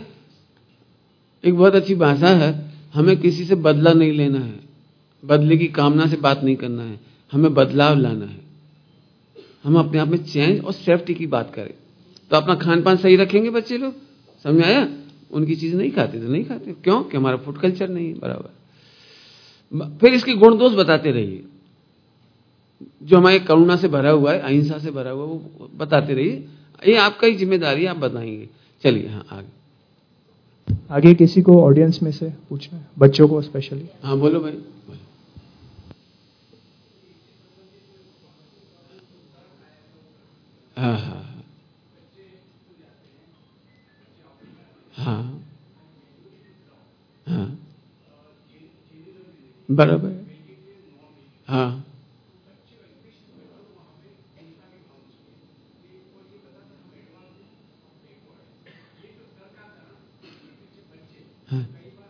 एक बहुत अच्छी भाषा है, हमें किसी से बदला नहीं लेना है, बदले की कामना से बात नहीं करना है, हमें बदलाव लाना है। हम अपने आप में चेंज और सेफ्टी की बात करें तो अपना खान पान सही रखेंगे बच्चे लोग। समझ आया? उनकी चीज नहीं खाते तो नहीं खाते, क्यों? कि हमारा फूड कल्चर नहीं है बराबर। फिर इसके गुण दोष बताते रहिए, जो हमारे करुणा से भरा हुआ है, अहिंसा से भरा हुआ है, वो बताते रहिए। ये आपका ही जिम्मेदारी है, आप बताएंगे। चलिए हाँ आगे। आगे किसी को ऑडियंस में से पूछना है, बच्चों को स्पेशली? हाँ बोलो भाई। हाँ हाँ हाँ बराबर। हाँ हाँ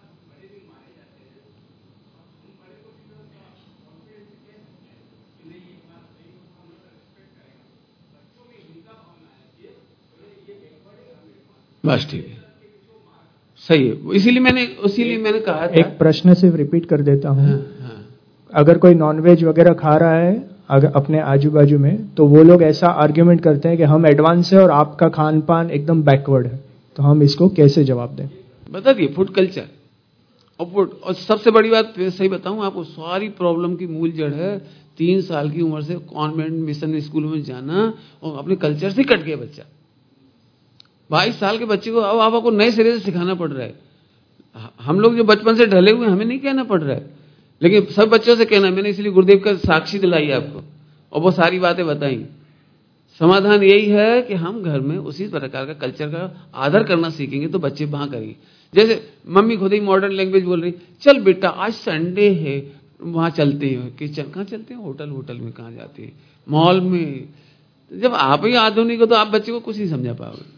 बस ठीक है, सही है। इसीलिए मैंने इसीलिए मैंने कहा था। एक प्रश्न सिर्फ रिपीट कर देता हूँ। हाँ, हाँ। अगर कोई नॉनवेज वगैरह खा रहा है अगर अपने आजू बाजू में, तो वो लोग ऐसा आर्ग्यूमेंट करते हैं कि हम एडवांस है और आपका खान पान एकदम बैकवर्ड है, तो हम इसको कैसे जवाब दें? बता दिए, फूड कल्चर और फूड। और सबसे बड़ी बात सही बताऊं आपको, सारी प्रॉब्लम की मूल जड़ है तीन साल की उम्र से कॉन्वेंट मिशन स्कूल में जाना और अपने कल्चर से कट गया बच्चा। बाईस साल के बच्चे को अब आपको नए सिरे से सिखाना पड़ रहा है। हम लोग जो बचपन से ढले हुए हमें नहीं कहना पड़ रहा है, लेकिन सब बच्चों से कहना। मैंने इसलिए गुरुदेव का साक्षी दिलाई आपको और वो सारी बातें बताई। समाधान यही है कि हम घर में उसी प्रकार का कल्चर का आदर करना सीखेंगे तो बच्चे वहां करेंगे। जैसे मम्मी खुद ही मॉडर्न लैंग्वेज बोल रही, चल बेटा आज संडे है वहां चलते हैं। किचन कहाँ चलते हैं? होटल होटल में कहाँ जाते हैं? मॉल में। जब आप ही आधुनिक हो तो आप बच्चे को कुछ नहीं समझा पाओगे।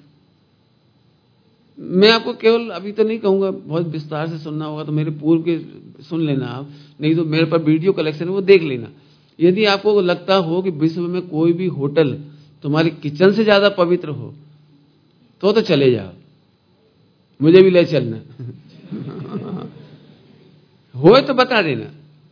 मैं आपको केवल अभी तो नहीं कहूंगा, बहुत विस्तार से सुनना होगा तो मेरे पूर्व के सुन लेना आप, नहीं तो मेरे पास वीडियो कलेक्शन है वो देख लेना। यदि आपको लगता हो कि विश्व में कोई भी होटल तुम्हारी किचन से ज्यादा पवित्र हो तो तो चले जाओ, मुझे भी ले चलना हो तो बता देना।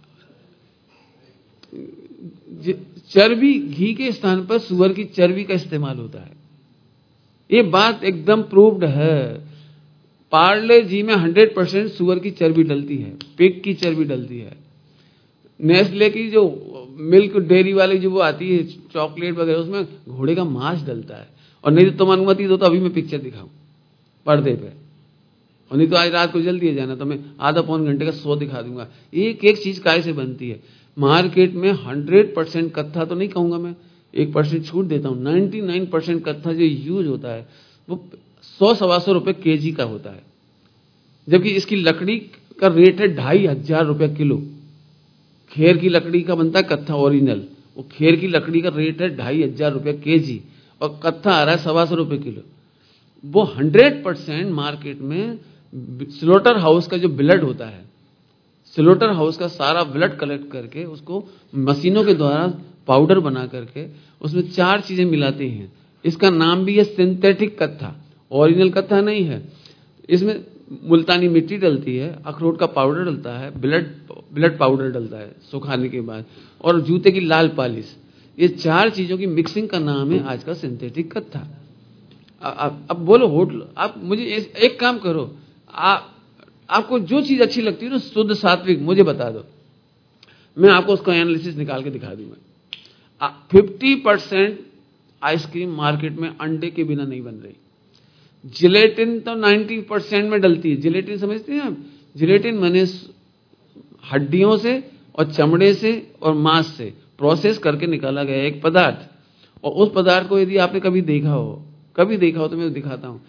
चर्बी, घी के स्थान पर सुअर की चर्बी का इस्तेमाल होता है, ये बात एकदम प्रूव्ड है। पार्ले जी में हंड्रेड परसेंट सुअर की चर्बी डलती है, पिग की चर्बी डलती है। नेस्ले की जो मिल्क डेयरी वाली जो वो आती है चॉकलेट वगैरह, उसमें घोड़े का मांस डलता है। और नहीं तो तुम अनुमति दो तो अभी मैं पिक्चर दिखाऊं पर्दे पे, और नहीं तो आज रात को जल्दी है जाना तो मैं आधा पौन घंटे का शो दिखा दूंगा। एक एक चीज काय से बनती है। मार्केट में हंड्रेड परसेंट कत्था तो नहीं कहूंगा मैं, एक परसेंट छूट देता हूं, नाइन्टी नाइन परसेंट कत्था जो यूज होता है वो सौ सवा सौ रुपए केजी का होता है, जबकि इसकी लकड़ी का रेट है ढाई हजार रुपया किलो। खेर की लकड़ी का बनता है कत्था ओरिजिनल, वो खेर की लकड़ी का रेट है ढाई हजार रुपया केजी और कत्था आ रहा है सवा सौ रुपये किलो। वो हंड्रेड परसेंट मार्केट में स्लोटर हाउस का जो ब्लड होता है, स्लोटर हाउस का सारा ब्लड कलेक्ट करके उसको मशीनों के द्वारा पाउडर बना करके उसमें चार चीजें मिलाते हैं। इसका नाम भी है सिंथेटिक कत्था, ओरिजिनल कत्था नहीं है। इसमें मुल्तानी मिट्टी डलती है, अखरोट का पाउडर डलता है, ब्लड ब्लड पाउडर डलता है सुखाने के बाद, और जूते की लाल पालिश। ये चार चीजों की मिक्सिंग का नाम है आज का सिंथेटिक कत्था। अब अब बोलो होटल, आप मुझे एक काम करो, आप आपको जो चीज अच्छी लगती है ना शुद्ध सात्विक मुझे बता दो, मैं आपको उसका एनालिसिस निकाल के दिखा दूंगा। फिफ्टी परसेंट आइसक्रीम मार्केट में अंडे के बिना नहीं बन रही। जिलेटिन तो नाइन्टी परसेंट में डलती है। जिलेटिन समझते हैं आप? जिलेटिन माने हड्डियों से और चमड़े से और मांस से प्रोसेस करके निकाला गया एक पदार्थ, और उस पदार्थ को यदि आपने कभी देखा हो कभी देखा हो तो मैं दिखाता हूं।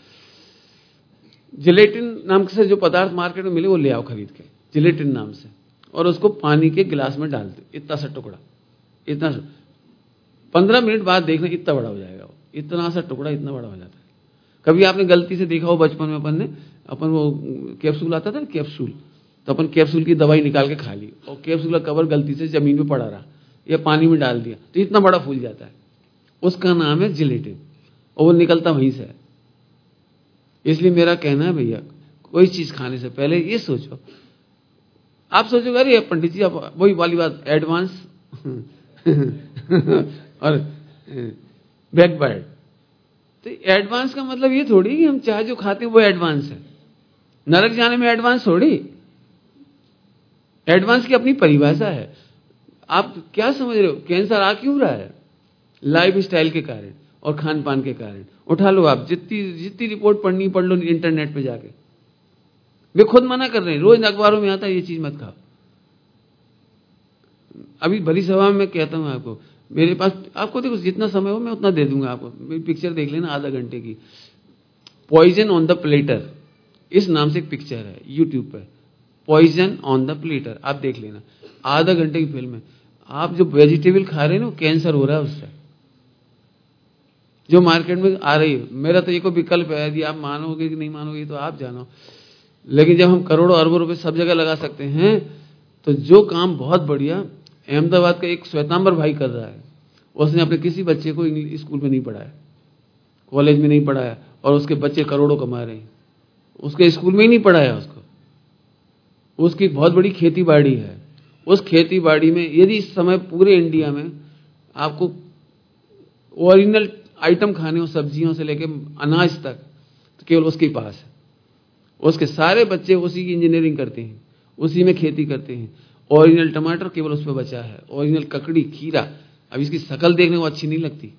जिलेटिन नाम से जो पदार्थ मार्केट में मिले वो ले आओ खरीद के, जिलेटिन नाम से, और उसको पानी के गिलास में डाल दो, इतना सा टुकड़ा, इतना सा, पंद्रह मिनट बाद देखना इतना बड़ा हो जाएगा वो, इतना सा टुकड़ा इतना बड़ा हो जाता है। कभी आपने गलती से देखा हो बचपन में अपन ने अपन वो कैप्सूल आता था ना कैप्सूल, तो अपन कैप्सूल की दवाई निकाल के खा ली और कैप्सूल का कवर गलती से जमीन में पड़ा रहा या पानी में डाल दिया तो इतना बड़ा फूल जाता है, उसका नाम है जिलेटिन, और वो निकलता वहीं से है। इसलिए मेरा कहना है भैया, कोई चीज खाने से पहले ये सोचो, आप सोचोगे अरे पंडित जी आप वही वाली बात एडवांस और बैकवर्ड, तो एडवांस का मतलब ये थोड़ी कि हम चाहे जो खाते हैं वो एडवांस है। नरक जाने में एडवांस थोड़ी, एडवांस की अपनी परिभाषा है। आप क्या समझ रहे हो? कैंसर आ क्यों रहा है? लाइफ स्टाइल के कारण और खान पान के कारण। उठा लो आप, जितनी जितनी रिपोर्ट पढ़नी पढ़ लो इंटरनेट पे जाके, वे खुद मना कर रहे हैं, रोज अखबारों में आता है ये चीज मत खाओ। अभी भली सभा में मैं कहता हूं आपको, मेरे पास आपको देखो जितना समय हो मैं उतना दे दूंगा आपको, मेरी पिक्चर देख लेना आधा घंटे की, पॉइजन ऑन द प्लेटर इस नाम से एक पिक्चर है यूट्यूब पे, पॉइजन ऑन द प्लेटर। आप देख लेना, आधा घंटे की फिल्म है। आप जो वेजिटेबल खा रहे हैं ना, कैंसर हो रहा है उससे, जो मार्केट में आ रही है। मेरा तो एक विकल्प है, यदि आप मानोगे कि नहीं मानोगे तो आप जानो, लेकिन जब हम करोड़ों अरबों रुपए सब जगह लगा सकते हैं, तो जो काम बहुत बढ़िया अहमदाबाद का एक श्वेतांबर भाई कर रहा है, उसने अपने किसी बच्चे को इंग्लिश स्कूल में नहीं पढ़ाया, कॉलेज में नहीं पढ़ाया, और उसके बच्चे करोड़ों कमा रहे हैं। उसके स्कूल में ही नहीं पढ़ाया उसको। उसकी बहुत बड़ी खेती बाड़ी है। उस खेती बाड़ी में यदि इस समय पूरे इंडिया में आपको ओरिजिनल आइटम खाने हो, सब्जियों से लेके अनाज तक, तो केवल उसके पास है। उसके सारे बच्चे उसी की इंजीनियरिंग करते हैं, उसी में खेती करते हैं। ओरिजिनल टमाटर केवल उस पर बचा है, ओरिजिनल ककड़ी, खीरा। अब इसकी शकल देखने को अच्छी नहीं लगती।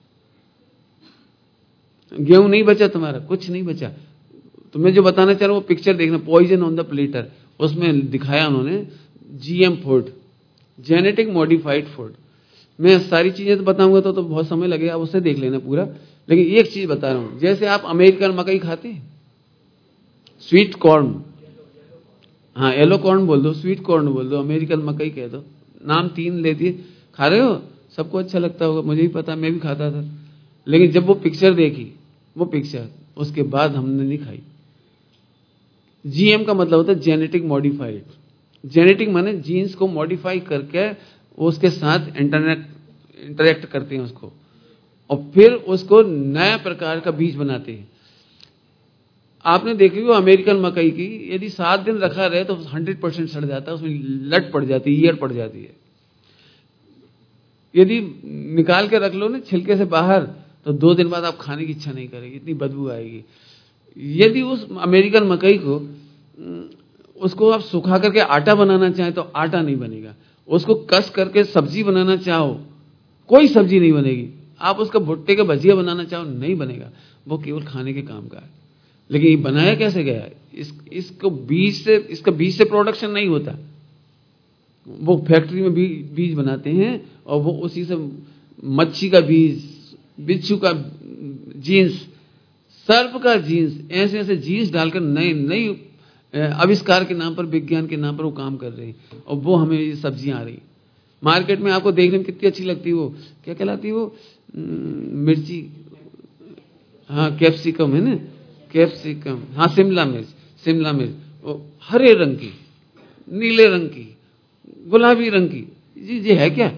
गेहूं नहीं बचा तुम्हारा, कुछ नहीं बचा। तुम्हें जो बताना चाह रहा हूं वो पिक्चर देखना, पॉइजन ऑन द प्लेटर। उसमें दिखाया उन्होंने GM food, genetic modified food. मैं सारी चीजें तो बताऊंगा तो, तो बहुत समय लगेगा, उसे देख लेना पूरा। लेकिन एक चीज बता रहा हूं, जैसे आप अमेरिकन मकई खाते हैं, स्वीट कॉर्न, हाँ येलो कॉर्न बोल दो, स्वीट कॉर्न बोल दो, अमेरिकन मकई कह दो, नाम तीन ले दिए, खा रहे हो, सबको अच्छा लगता होगा, मुझे भी पता, मैं भी खाता था। लेकिन जब वो पिक्चर देखी, वो पिक्चर, उसके बाद हमने नहीं खाई। जीएम का मतलब होता है जेनेटिक मॉडिफाइड। जेनेटिक माने जीन्स को मॉडिफाई करके उसके साथ इंटरनेट इंटरेक्ट करते हैं उसको, और फिर उसको नया प्रकार का बीज बनाते हैं। आपने देखी हो अमेरिकन मकई की, यदि सात दिन रखा रहे तो हंड्रेड परसेंट सड़ जाता है, उसमें लट पड़ जाती है, ईयर पड़ जाती है। यदि निकाल के रख लो ना छिलके से बाहर, तो दो दिन बाद आप खाने की इच्छा नहीं करेगी, इतनी बदबू आएगी। यदि उस अमेरिकन मकई को उसको आप सुखा करके आटा बनाना चाहें तो आटा नहीं बनेगा। उसको कस करके सब्जी बनाना चाहो, कोई सब्जी नहीं बनेगी। आप उसका भुट्टे का भजिया बनाना चाहो, नहीं बनेगा। वो केवल खाने के काम का है। लेकिन ये बनाया कैसे गया है? इस इसको बीज से, इसका बीज से प्रोडक्शन नहीं होता। वो फैक्ट्री में भी बीज बनाते हैं, और वो उसी से मच्छी का बीज, बिच्छू का जीन्स, सर्प का जीन्स, ऐसे ऐसे जीन्स डालकर नए नई आविष्कार के नाम पर, विज्ञान के नाम पर वो काम कर रहे हैं। और वो हमें ये सब्जियां आ रही मार्केट में, आपको देखने में कितनी अच्छी लगती है। वो क्या कहलाती है? वो मिर्ची, हाँ कैप्सिकम है ना, कैप्सिकम, हाँ शिमला मिर्च, शिमला मिर्च, वो हरे रंग की, नीले रंग की, गुलाबी रंग की, जी जी है क्या?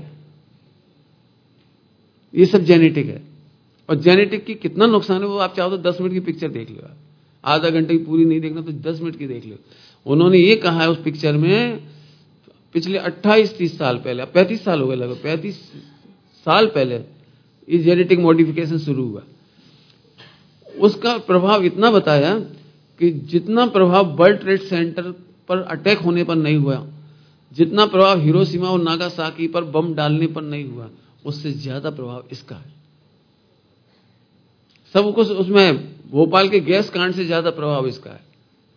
ये सब जेनेटिक है। और जेनेटिक की कितना नुकसान है वो आप चाहो तो दस मिनट की पिक्चर देख लो। आधा घंटे की पूरी नहीं देखना तो दस मिनट की देख लो। उन्होंने ये कहा है उस पिक्चर में, पिछले अट्ठाईस तीस साल पहले, पैंतीस साल हो गए लगभग, पैंतीस साल पहले ये जेनेटिक मॉडिफिकेशन शुरू हुआ। उसका प्रभाव इतना बताया कि जितना प्रभाव वर्ल्ड ट्रेड सेंटर पर अटैक होने पर नहीं हुआ, जितना प्रभाव हिरोशिमा और नागासाकी पर बम डालने पर नहीं हुआ, उससे ज्यादा प्रभाव इसका है। सब कुछ उसमें भोपाल के गैस कांड से ज्यादा प्रभाव इसका है।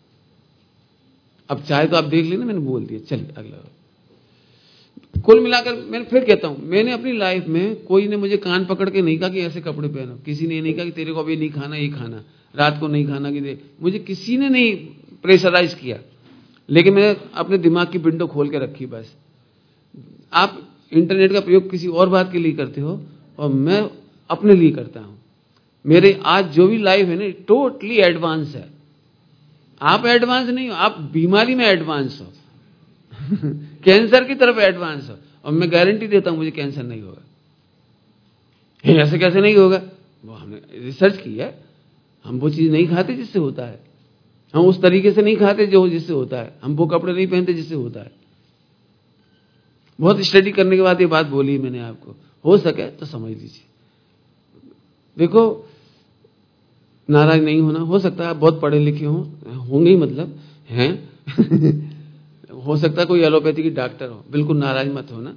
अब चाहे तो आप देख लेना, मैंने बोल दिया। चलिए अगला। कुल मिलाकर मैं फिर कहता हूं, मैंने अपनी लाइफ में, कोई ने मुझे कान पकड़ के नहीं कहा कि ऐसे कपड़े पहनो, किसी ने नहीं कहा कि तेरे को अभी नहीं खाना, ये खाना, रात को नहीं खाना, कि मुझे किसी ने नहीं प्रेशराइज किया। लेकिन मैंने अपने दिमाग की विंडो खोल के रखी बस। आप इंटरनेट का प्रयोग किसी और बात के लिए करते हो, और मैं अपने लिए करता हूं। मेरे आज जो भी लाइफ है ना, टोटली एडवांस है। आप एडवांस नहीं हो, आप बीमारी में एडवांस हो, कैंसर की तरफ एडवांस हो। और मैं गारंटी देता हूं मुझे कैंसर नहीं होगा। ऐसे कैसे नहीं होगा? वो हमने रिसर्च की है। हम वो चीज नहीं खाते जिससे होता है, हम उस तरीके से नहीं खाते जो जिससे होता है, हम वो कपड़े नहीं पहनते जिससे होता है। बहुत स्टडी करने के बाद ये बात बोली मैंने आपको, हो सके तो समझ लीजिए। देखो, नाराज नहीं होना। हो सकता है आप बहुत पढ़े लिखे हो, होंगे ही, मतलब हैं हो सकता है कोई एलोपैथी की डॉक्टर हो, बिल्कुल नाराज मत होना।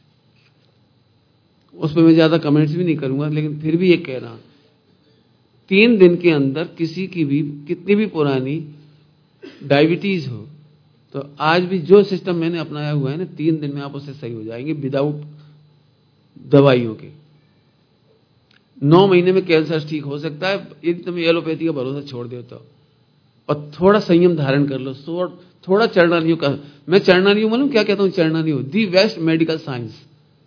उस पर मैं ज्यादा कमेंट्स भी नहीं करूंगा, लेकिन फिर भी ये कह रहा हूं, तीन दिन के अंदर किसी की भी, कितनी भी पुरानी डायबिटीज हो, तो आज भी जो सिस्टम मैंने अपनाया हुआ है ना, तीन दिन में आप उससे सही हो जाएंगे विदाउट दवाइयों के। नौ महीने में कैंसर ठीक हो सकता है यदि तुम एलोपैथी का भरोसा छोड़ दो तो। और थोड़ा संयम धारण कर लो, थोड़ा चरणारियों का, मैं चरणारियों मालूम क्या कहता हूं? चरणारियों, the best medical science.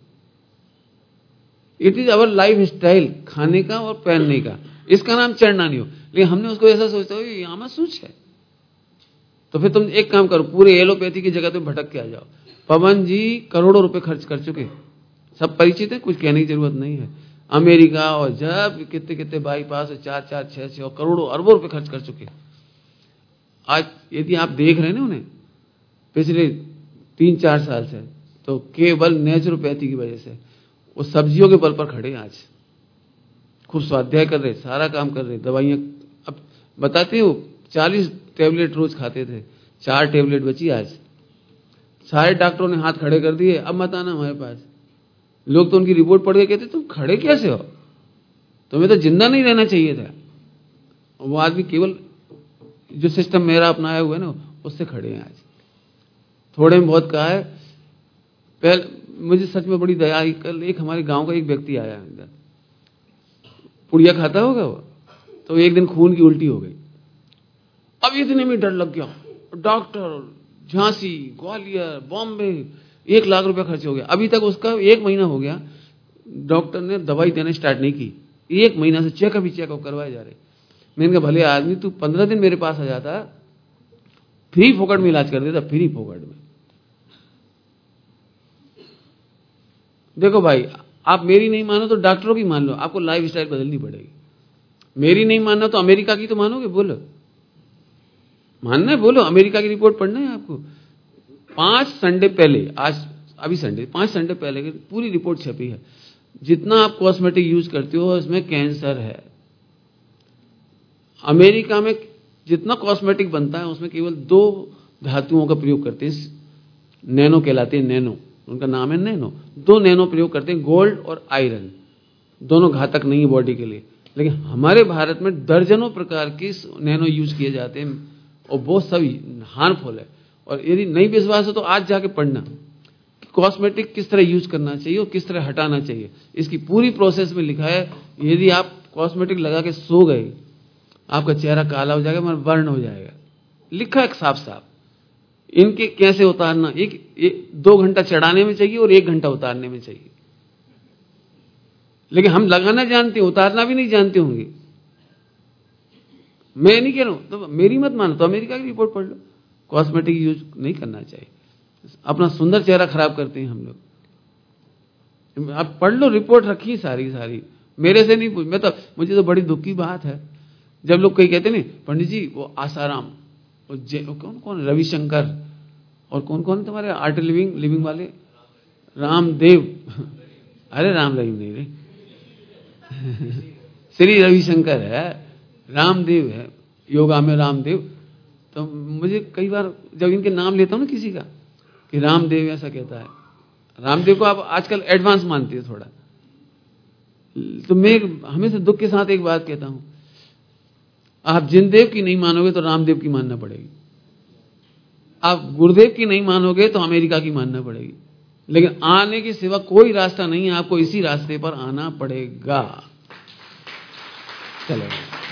It is our lifestyle, खाने का और पहनने का, इसका नाम चरणारियों। लेकिन हमने उसको ऐसा सोचता है यहाँ में सूच है। तो फिर तुम एक काम करो, पूरे एलोपैथी की जगह तुम भटक के आ जाओ। पवन जी करोड़ों रुपए खर्च कर चुके, सब परिचित है, कुछ कहने की जरूरत नहीं है। अमेरिका और जब कितने कितने बाईपास, चार चार छह छह करोड़ों अरबों रुपए खर्च कर चुके। आज यदि आप देख रहे हैं ना उन्हें पिछले तीन चार साल से, तो केवल नेचुरोपैथी की वजह से वो सब्जियों के बल पर खड़े हैं। आज खूब स्वाध्याय कर रहे, सारा काम कर रहे, दवाइयां। अब बताते हो चालीस टेबलेट रोज खाते थे, चार टेबलेट बची आज। सारे डॉक्टरों ने हाथ खड़े कर दिए, अब मत आना हमारे पास। लोग तो उनकी रिपोर्ट पढ़ के कहते तुम खड़े कैसे हो, तुम्हें तो जिंदा नहीं रहना चाहिए था। वो आदमी केवल जो सिस्टम मेरा अपनाया हुआ है ना, उससे खड़े हैं आज। थोड़े में बहुत कहा है। पहले मुझे सच में बड़ी दया आई, कल एक हमारे गांव का एक व्यक्ति आया इधर, पुड़िया खाता होगा वो, तो एक दिन खून की उल्टी हो गई। अब इतने में डर लग गया, डॉक्टर झांसी, ग्वालियर, बॉम्बे, एक लाख रुपया खर्च हो गया। अभी तक उसका एक महीना हो गया, डॉक्टर ने दवाई देना स्टार्ट नहीं की। एक महीना से चेकअप ही चेकअप करवाए जा रहे। मैंने कहा भले आदमी, तू पंद्रह दिन मेरे पास आ जाता, फ्री फोकट में इलाज कर देता, फ्री फोकट में। देखो भाई, आप मेरी नहीं मानो तो डॉक्टरों की मान लो, आपको लाइफ स्टाइल बदलनी पड़ेगी। मेरी नहीं मानना तो अमेरिका की तो मानोगे, बोलो मानना है, बोलो। अमेरिका की रिपोर्ट पढ़ना है आपको। पांच संडे पहले, आज अभी संडे, पांच संडे पहले की पूरी रिपोर्ट छपी है। जितना आप कॉस्मेटिक यूज करते हो इसमें कैंसर है। अमेरिका में जितना कॉस्मेटिक बनता है उसमें केवल दो धातुओं का प्रयोग करते हैं, नैनो कहलाते हैं, नैनो, उनका नाम है नैनो। दो नैनो प्रयोग करते हैं, गोल्ड और आयरन। दोनों घातक नहीं है बॉडी के लिए, लेकिन हमारे भारत में दर्जनों प्रकार के नैनो यूज किए जाते हैं और वो सभी हार्मफुल है। और यदि नहीं विश्वास है तो आज जाके पढ़ना कॉस्मेटिक किस तरह यूज करना चाहिए और किस तरह हटाना चाहिए, इसकी पूरी प्रोसेस में लिखा है। यदि आप कॉस्मेटिक लगा के सो गए, आपका चेहरा काला हो जाएगा, मतलब वर्ण हो जाएगा, लिखा है साफ साफ। इनके कैसे उतारना, एक, एक दो घंटा चढ़ाने में चाहिए और एक घंटा उतारने में चाहिए। लेकिन हम लगाना जानते हैं, उतारना भी नहीं जानते होंगे। मैं नहीं कह रहा हूं, तो मेरी मत मानो तो अमेरिका की रिपोर्ट पढ़ लो। कॉस्मेटिक यूज नहीं करना चाहिए, अपना सुंदर चेहरा खराब करते हैं हम लोग। आप पढ़ लो, रिपोर्ट रखी सारी सारी, मेरे से नहीं पूछ। मैं तो, मुझे तो बड़ी दुख की बात है जब लोग कई कहते नहीं पंडित जी वो आसाराम और कौन कौन रविशंकर और कौन कौन तुम्हारे आर्ट लिविंग लिविंग वाले, रामदेव, अरे राम रहीम नहीं रे श्री रविशंकर है, रामदेव है, योगा में रामदेव। तो मुझे कई बार जब इनके नाम लेता हूं ना किसी का कि रामदेव ऐसा कहता है, रामदेव को आप आजकल एडवांस मानते हो थोड़ा। तो मैं हमेशा दुख के साथ एक बात कहता हूं, आप जिनदेव की नहीं मानोगे तो रामदेव की मानना पड़ेगी, आप गुरुदेव की नहीं मानोगे तो अमेरिका की मानना पड़ेगी। लेकिन आने के सिवा कोई रास्ता नहीं है, आपको इसी रास्ते पर आना पड़ेगा। चलो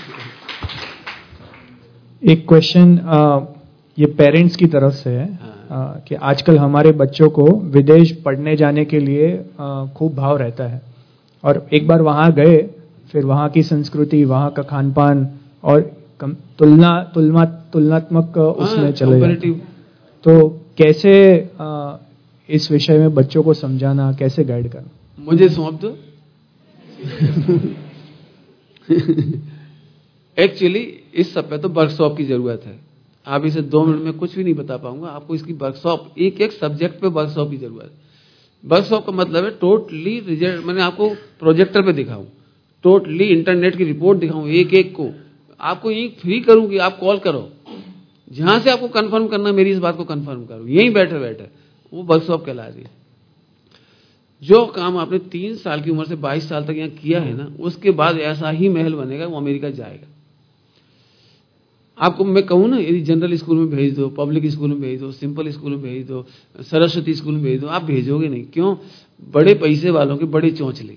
एक क्वेश्चन ये पेरेंट्स की तरफ से है। हाँ। कि आजकल हमारे बच्चों को विदेश पढ़ने जाने के लिए खूब भाव रहता है, और एक बार वहां गए फिर वहां की संस्कृति, वहां का खान पान और तुलना तुलना तुलनात्मक उसमें चले जाते। तो कैसे आ, इस विषय में बच्चों को समझाना, कैसे गाइड करना? मुझे सौंप दो। एक्चुअली इस सब पे तो वर्कशॉप की जरूरत है। आप इसे दो मिनट में कुछ भी नहीं बता पाऊंगा आपको। इसकी वर्कशॉप, एक एक सब्जेक्ट पे वर्कशॉप की जरूरत है। वर्कशॉप का मतलब है टोटली रिजल्ट, मैंने आपको प्रोजेक्टर पे दिखाऊं, टोटली इंटरनेट की रिपोर्ट दिखाऊं, एक एक को आपको यही फ्री करूं कि आप कॉल करो, जहां से आपको कंफर्म करना मेरी इस बात को कंफर्म करो, यहीं बैठे बैठे, वो वर्कशॉप कहला रही है। जो काम आपने तीन साल की उम्र से बाईस साल तक यहाँ किया है ना, उसके बाद ऐसा ही महल बनेगा, वो अमेरिका जाएगा। आपको मैं कहूं ना, यदि जनरल स्कूल में भेज दो, पब्लिक स्कूल में भेज दो, सिंपल स्कूल में भेज दो, सरस्वती स्कूल में भेज दो, आप भेजोगे नहीं। क्यों? बड़े पैसे वालों के बड़े चौंचले।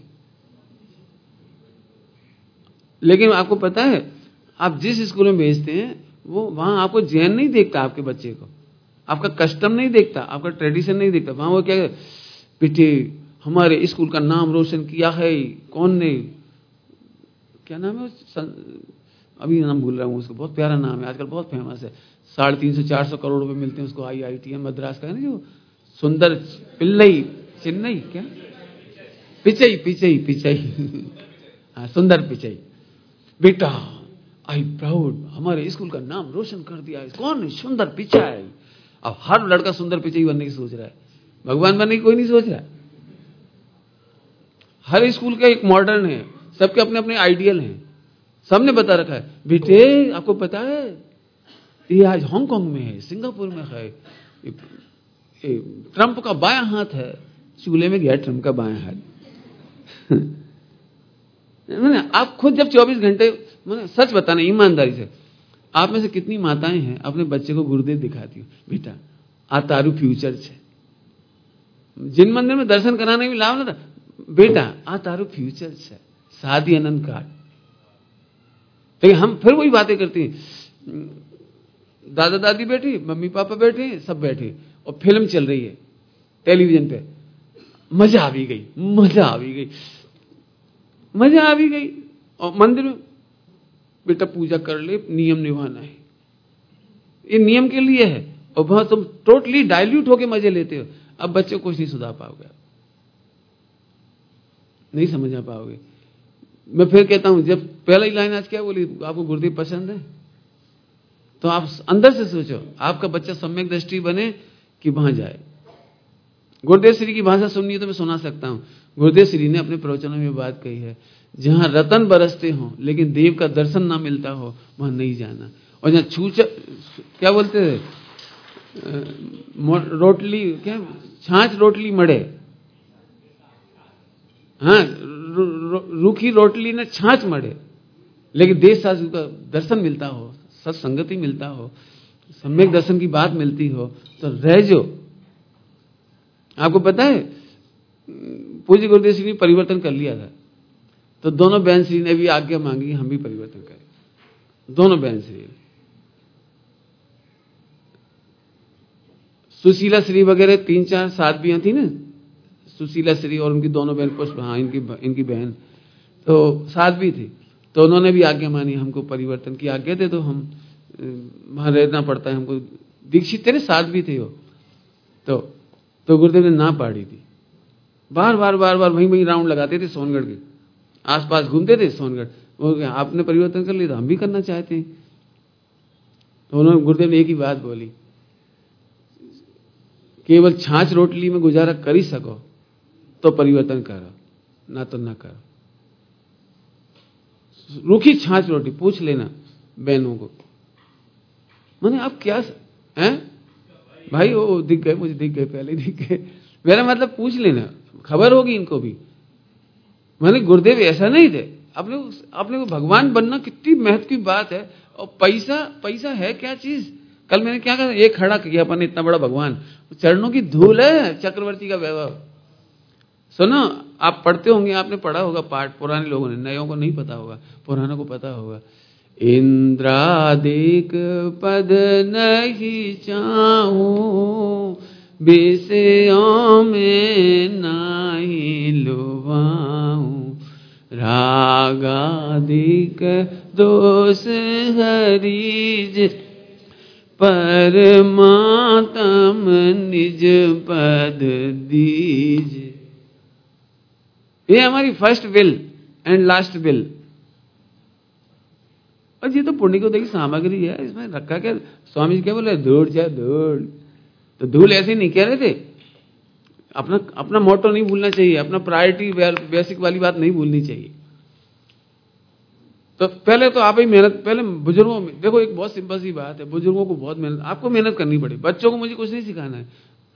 लेकिन आपको पता है, आप जिस स्कूल में भेजते हैं वो वहां आपको जैन नहीं देखता आपके बच्चे को, आपका कस्टम नहीं देखता, आपका ट्रेडिशन नहीं देखता। वहां वो क्या, बेटे हमारे स्कूल का नाम रोशन किया है, कौन ने, क्या नाम है, अभी नाम भूल रहा हूँ उसको, बहुत प्यारा नाम है, आजकल बहुत फेमस है, साढ़े तीन सौ चार सौ करोड़ रुपए मिलते हैं उसको, I I T M Madras का है ना, जो सुंदर पिल्लई, चेन्नई क्या, पिचई पिचई पिचई हाँ सुंदर पिचई। बेटा आई प्राउड, हमारे स्कूल का नाम रोशन कर दिया है, कौन, सुंदर पिचाई। अब हर लड़का सुंदर पिचाई बनने की सोच रहा है, भगवान बनने की कोई नहीं सोच रहा। हर स्कूल का एक मॉडर्न है, सबके अपने अपने आइडियल हैं, सबने बता रखा है। बेटे आपको पता है ये आज हांगकांग में है, सिंगापुर में है, ट्रंप का बायां हाथ है, चूल्हे में गया ट्रंप का बायां हाथ। मैंने आप खुद जब चौबीस घंटे, मैंने सच बताना ईमानदारी से, आप में से कितनी माताएं हैं अपने बच्चे को गुरुदेव दिखाती हो, बेटा आ तारू फ्यूचर है, जिन मंदिर में दर्शन कराने भी लाभ ना था, बेटा आ तारू फ्यूचर है, शादी अनंत काल। लेकिन हम फिर वही बातें करते हैं, दादा दादी बैठे, मम्मी पापा बैठे, सब बैठे और फिल्म चल रही है टेलीविजन पे, मजा आ भी गई, मजा आ भी गई, मजा आ भी गई। और मंदिर में बेटा पूजा कर ले, नियम निभाना है, ये नियम के लिए है, और वहां तुम टोटली डाइल्यूट होके मजे लेते हो। अब बच्चे को कुछ नहीं सुधार पाओगे, नहीं समझ आ पाओगे। मैं फिर कहता हूं, जब पहला ही लाइन आज क्या बोली, आपको गुरुदेव पसंद है, तो आप अंदर से सोचो आपका बच्चा सम्यक दृष्टि बने कि वहां जाए। गुरुदेव श्री की भाषा सुननी है तो मैं सुना सकता हूं। गुरुदेव श्री ने अपने प्रवचनों में बात कही है, जहां रतन बरसते हो लेकिन देव का दर्शन ना मिलता हो वहां नहीं जाना। और जहां छूच क्या बोलते हैं, रोटली क्या, छाछ रोटली मड़े, हाँ रूखी रोटली ने छाछ मड़े, लेकिन देव शास्त्र का दर्शन मिलता हो, सत्संगति मिलता हो, सम्यक दर्शन की बात मिलती हो तो रह जो। आपको पता है पूज्य गुरुदेव श्री ने परिवर्तन कर लिया था, तो दोनों बहन श्री ने भी आज्ञा मांगी हम भी परिवर्तन करें। दोनों बहन श्री, सुशीला श्री वगैरह तीन चार साध्वियां थी ना, सुशीला श्री और उनकी दोनों बहन पुष्प, हाँ इनकी इनकी बहन तो साध्वी थी, तो उन्होंने भी आज्ञा मानी हमको परिवर्तन की आज्ञा दे, तो हम वहां रहना पड़ता है हमको। दीक्षित थे ना, साध्वी थे वो, तो तो गुरुदेव ने ना पाड़ी थी। बार बार बार बार वहीं वहीं राउंड लगाते थे, सोनगढ़ के आसपास घूमते थे सोनगढ़। वो क्या आपने परिवर्तन कर लिया तो हम भी करना चाहते हैं। तो उन्होंने गुरुदेव ने एक ही बात बोली, केवल छाछ रोटली में गुजारा कर ही सको तो परिवर्तन करो, ना तो ना करो। रूखी छाछ रोटी, पूछ लेना बहनों को, मैंने आप क्या हैं भाई, वो दिख गए मुझे, दिख गए पहले दिख गए, मेरा मतलब पूछ लेना, खबर होगी इनको भी। मैंने गुरुदेव ऐसा नहीं थे, अपने अपने को भगवान बनना कितनी महत्व की बात है। और पैसा पैसा है क्या चीज। कल मैंने क्या कहा, एक खड़ा किया अपन इतना बड़ा भगवान, चरणों की धूल है चक्रवर्ती का वैभव। सुनो आप पढ़ते होंगे, आपने पढ़ा होगा पाठ, पुराने लोगों ने, नयों को नहीं पता होगा, पुरानों को पता होगा। इंद्रादिक पद नहीं चाहूं, विषयों में नहीं लुभाऊं, रागादिक दोष हरिज, परमात्म निज पद दीज। ये हमारी first will and last will. और ये तो पुण्य को देखी सामग्री है, इसमें रखा क्या। स्वामी जी क्या बोले, धूल चाहे धूल, तो धूल ऐसे नहीं कह रहे थे। अपना अपना मोटो नहीं भूलना चाहिए, अपना प्रायोरिटी बेसिक वाली बात नहीं भूलनी चाहिए। तो पहले तो आप ही मेहनत, पहले बुजुर्गों में देखो, एक बहुत सिंपल सी बात है, बुजुर्गों को बहुत मेहनत, आपको मेहनत करनी पड़े। बच्चों को मुझे कुछ नहीं सिखाना है।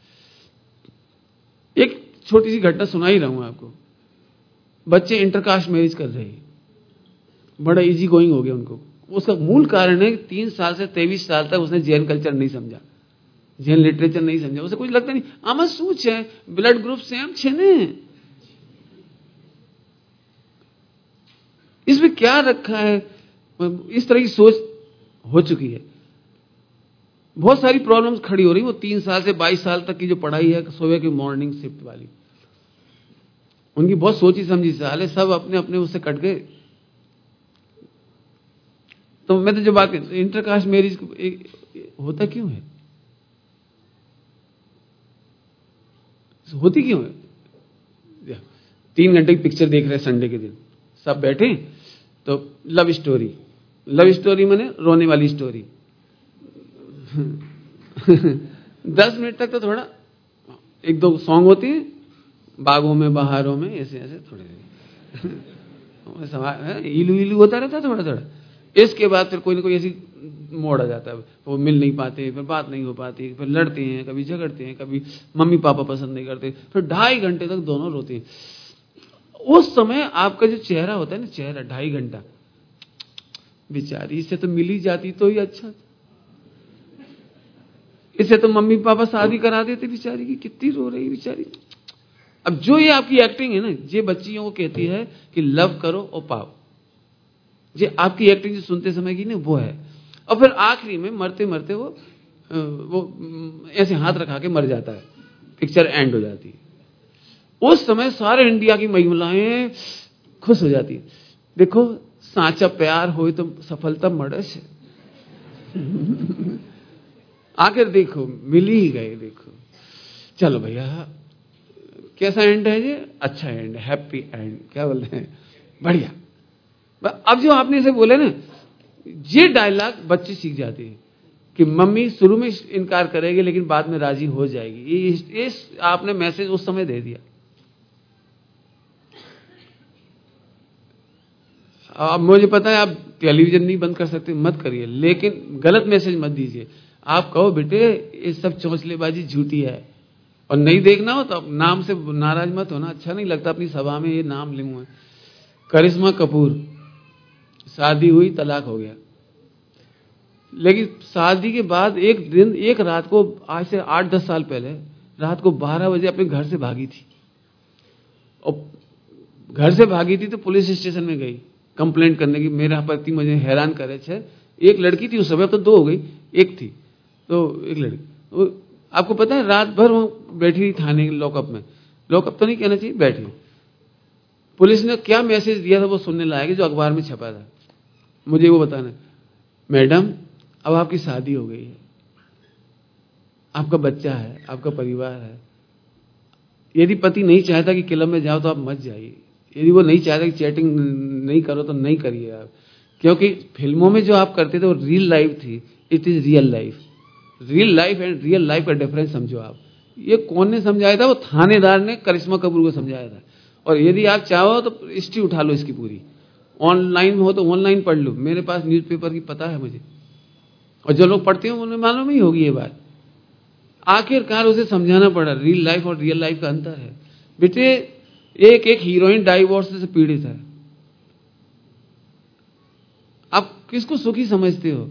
एक छोटी सी घटना सुना ही रहा हूं आपको। बच्चे इंटरकास्ट मैरिज कर रहे हैं, बड़ा इजी गोइंग हो गया उनको। उसका मूल कारण है कि तीन साल से तेईस साल तक उसने जैन कल्चर नहीं समझा, जैन लिटरेचर नहीं समझा, उसे कुछ लगता नहीं। आमा શું છે, ब्लड ग्रुप सेम છે ने, इसमें क्या रखा है। इस तरह की सोच हो चुकी है। बहुत सारी प्रॉब्लम्स खड़ी हो रही। वो तीन साल से बाईस साल तक की जो पढ़ाई है सुबह की मॉर्निंग शिफ्ट वाली, उनकी बहुत सोची समझी साल है, सब अपने अपने उससे कट गए। तो मैं तो जो बात करता, इंटरकास्ट मैरिज होता क्यों है, होती क्यों है? तीन घंटे की पिक्चर देख रहे हैं संडे के दिन, सब बैठे तो लव स्टोरी, लव स्टोरी माने रोने वाली स्टोरी। दस मिनट तक तो थोड़ा एक दो सॉन्ग होती है, बागों में बहारों में ऐसे ऐसे थोड़े इलू इलू होता रहता है थोड़ा थोड़ा। इसके बाद फिर कोई ना कोई ऐसी मोड़ आ जाता है, वो मिल नहीं पाते, फिर बात नहीं हो पाती, फिर लड़ते हैं, कभी झगड़ते हैं, कभी मम्मी पापा पसंद नहीं करते, फिर ढाई घंटे तक दोनों रोते हैं। उस समय आपका जो चेहरा होता है ना, चेहरा ढाई घंटा, बेचारी इससे तो मिल ही जाती तो ही अच्छा, इससे तो मम्मी पापा शादी करा देते बेचारी की, कितनी रो रही बेचारी। अब जो ये आपकी एक्टिंग है ना, ये बच्चियों को कहती है कि लव करो और पाओ, ये आपकी एक्टिंग जो सुनते समय की ना वो है। और फिर आखिरी में मरते मरते वो वो ऐसे हाथ रखा के मर जाता है, पिक्चर एंड हो जाती है। उस समय सारे इंडिया की महिलाएं खुश हो जाती है, देखो साचा प्यार हो तो सफलता मड़स है। आखिर देखो मिल ही गए, देखो चलो भैया कैसा एंड है ये, अच्छा एंड, हैप्पी एंड, क्या बोलते हैं, बढ़िया। अब जो आपने इसे बोले ना, ये डायलॉग बच्चे सीख जाते हैं कि मम्मी शुरू में इनकार करेगी लेकिन बाद में राजी हो जाएगी। ये इस आपने मैसेज उस समय दे दिया। अब मुझे पता है आप टेलीविजन नहीं बंद कर सकते, मत करिए, लेकिन गलत मैसेज मत दीजिए। आप कहो बेटे ये सब चौंचलेबाजी झूठी है, और नहीं देखना हो तो नाम से नाराज मत होना, अच्छा नहीं लगता अपनी सभा में ये नाम लूंगा। करिश्मा कपूर, शादी हुई तलाक हो गया, लेकिन शादी के बाद एक दिन एक रात को, आज से आठ दस साल पहले रात को बारह बजे अपने घर से भागी थी, और घर से भागी थी तो पुलिस स्टेशन में गई कंप्लेंट करने की, मेरा पति मुझे हैरान करे छे। एक लड़की थी उस समय, अब तो दो हो गई, एक थी तो एक लड़की, तो आपको पता है रात भर वो बैठी थी थाने लॉकअप में, लॉकअप तो नहीं कहना चाहिए, बैठी। पुलिस ने क्या मैसेज दिया था वो सुनने लायक, जो अखबार में छपा था, मुझे वो बताना। मैडम अब आपकी शादी हो गई है, आपका बच्चा है, आपका परिवार है, यदि पति नहीं चाहता कि क्लब में जाओ तो आप मत जाइए, यदि वो नहीं चाहता कि चैटिंग नहीं करो तो नहीं करिए आप, क्योंकि फिल्मों में जो आप करते थे वो रियल लाइफ थी, it is real life. Real life and real life का डिफरेंस समझो आप। ये कौन ने समझाया था? वो थानेदार ने करिश्मा कपूर को समझाया था। और यदि आप चाहो तो हिस्ट्री उठा लो इसकी पूरी, ऑनलाइन हो तो ऑनलाइन पढ़ लो, मेरे पास न्यूज़पेपर की पता है मुझे, और जो लोग पढ़ते हैं उन्हें मालूम ही होगी ये बात। आखिरकार उसे समझाना पड़ा रियल लाइफ और रियल लाइफ का अंतर है। बेटे एक एक हीरोइन डाइवोर्स से पीड़ित है, आप किसको सुखी समझते हो?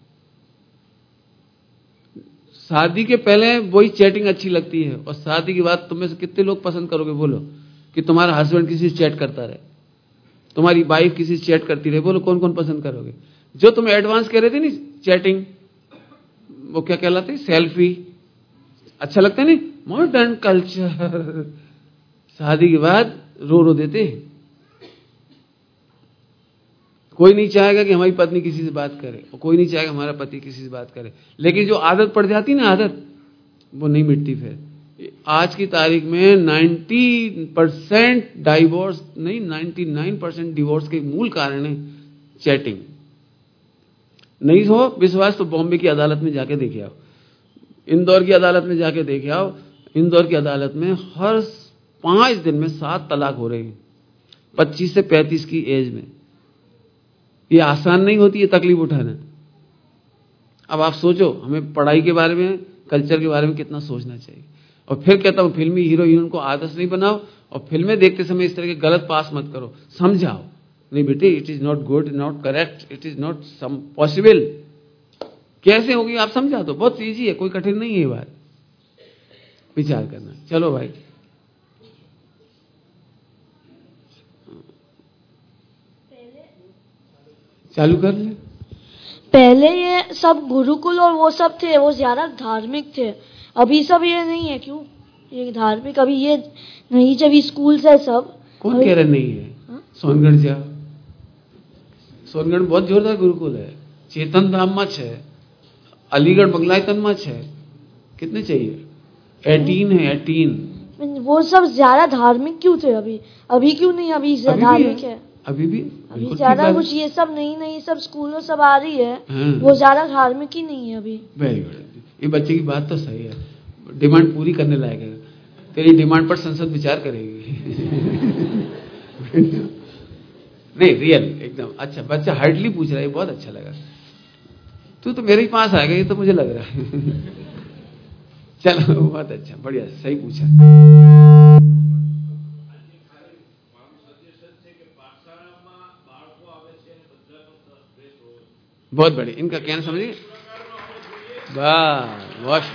शादी के पहले वही चैटिंग अच्छी लगती है, और शादी के बाद तुम में से कितने लोग पसंद करोगे बोलो कि तुम्हारा हस्बैंड किसी से चैट करता रहे, तुम्हारी वाइफ किसी से चैट करती रहे? बोलो कौन कौन पसंद करोगे? जो तुम एडवांस कह रहे थे नहीं चैटिंग, वो क्या कहलाते? सेल्फी, अच्छा लगता है नहीं? Modern culture. शादी के बाद रो रो देते। कोई नहीं चाहेगा कि हमारी पत्नी किसी से बात करे, और कोई नहीं चाहेगा हमारा पति किसी से बात करे, लेकिन जो आदत पड़ जाती ना, आदत वो नहीं मिटती। फिर आज की तारीख में नब्बे परसेंट डाइवोर्स नहीं, निन्यानवे परसेंट डिवोर्स के मूल कारण है चैटिंग। नहीं हो विश्वास तो बॉम्बे की अदालत में जाके देखे आओ, इंदौर की अदालत में जाके देखे आओ। इंदौर की अदालत में हर पांच दिन में सात तलाक हो रहे हैं, पच्चीस से पैंतीस की एज में। ये आसान नहीं होती है तकलीफ उठाना। अब आप सोचो, हमें पढ़ाई के बारे में, कल्चर के बारे में कितना सोचना चाहिए। और फिर कहता हूं फिल्मी हीरो हीरोइन को आदर्श नहीं बनाओ, और फिल्में देखते समय इस तरह के गलत पास मत करो, समझाओ नहीं बेटे it is not good, not correct, it is not some possible. कैसे होगी आप समझा दो, बहुत ईजी है, कोई कठिन नहीं है ये बात, विचार करना। चलो भाई चालू कर ले। पहले ये सब गुरुकुल और वो सब थे, वो ज्यादा धार्मिक थे। अभी सब ये नहीं है, क्यों ये धार्मिक अभी ये नहीं, जब स्कूल है सब। कौन कह रहा नहीं है? सोनगढ़ जा, सोनगढ़ बहुत जोरदार गुरुकुल है, चेतन धाम में है, अलीगढ़ बंगलायतन में है। कितने चाहिए? एटीन है, एटीन। वो सब ज्यादा धार्मिक क्यों थे? अभी अभी क्यों नहीं? अभी धार्मिक है, अभी भी अभी ज्यादा कुछ ये सब नहीं नहीं सब स्कूलों सब आ रही है। हाँ। वो ज्यादा धार्मिक ही नहीं है अभी। वेरी गुड, ये बच्चे की बात तो सही है, डिमांड पूरी करने लायक है। तेरी डिमांड पर संसद विचार करेगी। नहीं, रियल एकदम अच्छा बच्चा हार्डली पूछ रहा है, बहुत अच्छा लगा। तू तो मेरे ही पास आएगा, ये तो मुझे लग रहा है। चलो बहुत अच्छा, बढ़िया, सही पूछा। बहुत बढ़िया, इनका कहना समझिए। वाह, बहुत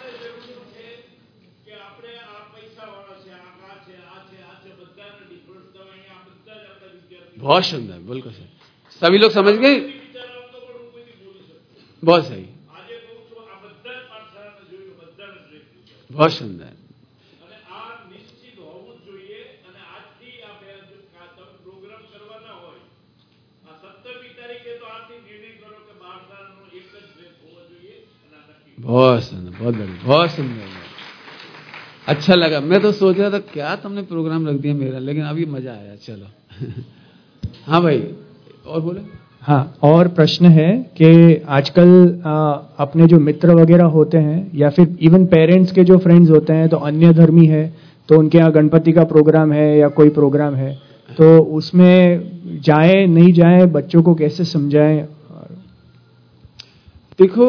बहुत सुंदर, बिल्कुल सही, सभी लोग समझ गए। बहुत सही, बहुत सुंदर। बहुत सुंदर, बहुत बढ़िया, बहुत सुंदर, अच्छा लगा। मैं तो सोच रहा था क्या तुमने प्रोग्राम रख दिया मेरा, लेकिन अभी मजा आया। चलो। हाँ भाई, और बोले। हाँ, और प्रश्न है कि आजकल आ, अपने जो मित्र वगैरह होते हैं या फिर इवन पेरेंट्स के जो फ्रेंड्स होते हैं, तो अन्य धर्मी है, तो उनके यहाँ गणपति का प्रोग्राम है या कोई प्रोग्राम है, तो उसमें जाए नहीं जाए, बच्चों को कैसे समझाएं? देखो,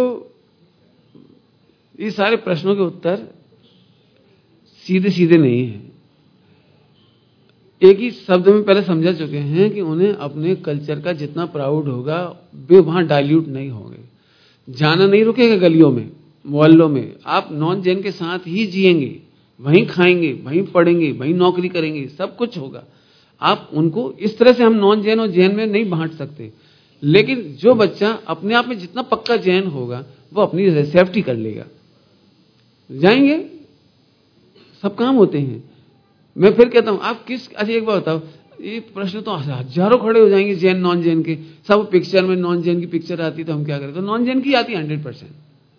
ये सारे प्रश्नों के उत्तर सीधे सीधे नहीं है। एक ही शब्द में पहले समझा चुके हैं कि उन्हें अपने कल्चर का जितना प्राउड होगा वे वहां डाइल्यूट नहीं होंगे। जाना नहीं रुकेगा गलियों में, मोहल्लों में। आप नॉन जैन के साथ ही जिएंगे, वहीं खाएंगे, वहीं पढ़ेंगे, वहीं नौकरी करेंगे, सब कुछ होगा। आप उनको इस तरह से हम नॉन जैन और जैन में नहीं बांट सकते। लेकिन जो बच्चा अपने आप में जितना पक्का जैन होगा वो अपनी सेफ्टी कर लेगा। जाएंगे, सब काम होते हैं। मैं फिर कहता हूं, आप किस, अच्छा एक बार बताओ, ये प्रश्न तो हजारों खड़े हो जाएंगे जैन नॉन जैन के, सब पिक्चर में नॉन जैन की पिक्चर आती तो हम क्या करें? तो नॉन जैन की आती है हंड्रेड परसेंट।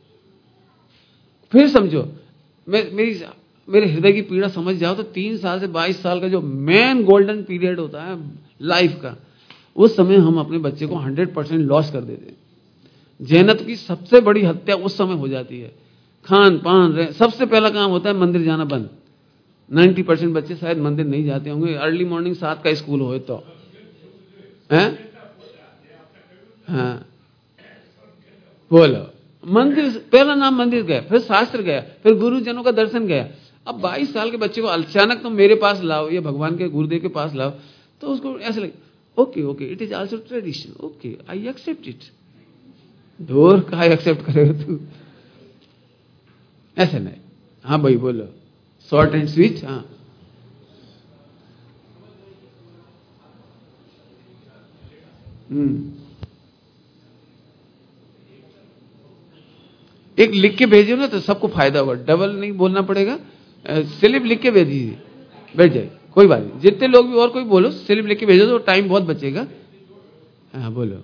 फिर समझो, मैं मेरी मेरे हृदय की पीड़ा समझ जाओ तो तीन साल से बाईस साल का जो मेन गोल्डन पीरियड होता है लाइफ का, उस समय हम अपने बच्चे को हंड्रेड परसेंट लॉस कर देते हैं। जैनत्व की सबसे बड़ी हत्या उस समय हो जाती है। खान पान, सबसे पहला काम होता है मंदिर जाना बंद। नब्बे परसेंट बच्चे शायद मंदिर नहीं जाते होंगे, अर्ली मॉर्निंग सात का स्कूल हो तो हैं। हाँ बोलो, मंदिर पहला नाम मंदिर गया, फिर शास्त्र गया, फिर गुरुजनों का दर्शन गया। अब बाईस साल के बच्चे को अचानक तुम मेरे पास लाओ या भगवान के गुरुदेव के पास लाओ तो उसको ऐसे लगे, okay okay it is also tradition, okay I accept it. ढोर का एक्सेप्ट करेगा तू, ऐसे नहीं। हाँ भाई बोलो, शॉर्ट एंड स्वीट। हाँ हम्म एक लिख के भेजो ना तो सबको फायदा होगा, डबल नहीं बोलना पड़ेगा। स्लिप लिख के भेज दीजिए, बैठ जाए, कोई बात नहीं। जितने लोग भी और कोई बोलो, स्लिप लिख के भेजो तो टाइम बहुत बचेगा। हाँ बोलो।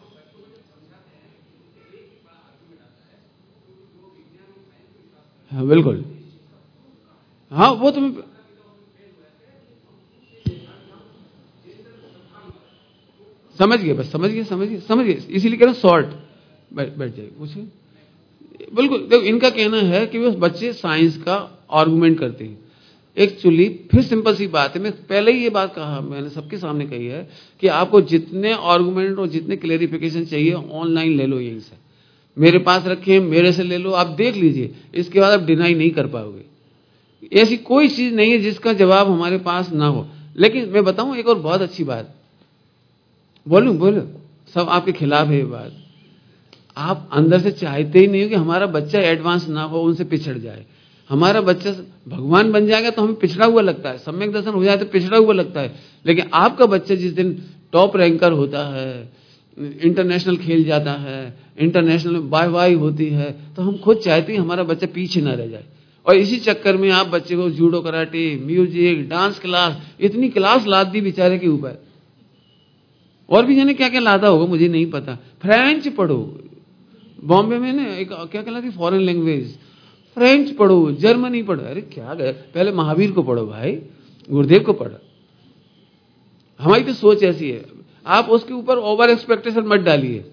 हाँ बिल्कुल, हाँ वो तुम समझ गए, बस समझ गए समझ गए समझ गए इसीलिए कह रहा हूं शॉर्ट। बैठ बैठ जाए, पूछिए। बिल्कुल, देखो इनका कहना है कि वो बच्चे साइंस का आर्गुमेंट करते हैं। एक्चुअली फिर सिंपल सी बात है, मैं पहले ही ये बात कहा, मैंने सबके सामने कही है कि आपको जितने आर्गुमेंट और जितने क्लेरिफिकेशन चाहिए ऑनलाइन ले लो, यहीं से मेरे पास रखे, मेरे से ले लो, आप देख लीजिए। इसके बाद आप डिनाई नहीं कर पाओगे। ऐसी कोई चीज नहीं है जिसका जवाब हमारे पास ना हो। लेकिन मैं बताऊं एक और बहुत अच्छी बात, बोलूं बोलो, सब आपके खिलाफ है ये बात। आप अंदर से चाहते ही नहीं हो कि हमारा बच्चा एडवांस ना हो, उनसे पिछड़ जाए। हमारा बच्चा भगवान बन जाएगा तो हमें पिछड़ा हुआ लगता है, सम्यक दर्शन हो जाए तो पिछड़ा हुआ लगता है। लेकिन आपका बच्चा जिस दिन टॉप रैंकर होता है, इंटरनेशनल खेल जाता है, इंटरनेशनल में बाय बाय होती है, तो हम खुद चाहते हैं हमारा बच्चा पीछे ना रह जाए। और इसी चक्कर में आप बच्चे को judo, karate, music, dance class, इतनी क्लास लाद दी बेचारे के ऊपर। और भी जाने क्या क्या लादा होगा, मुझे नहीं पता। फ्रेंच पढ़ो, बॉम्बे में ना एक क्या कहलाती फॉरेन लैंग्वेज, फ्रेंच पढ़ो, जर्मनी पढ़ो। अरे क्या गए, पहले महावीर को पढ़ो भाई, गुरुदेव को पढ़ो। हमारी तो सोच ऐसी है, आप उसके ऊपर ओवर एक्सपेक्टेशन मत डालिए।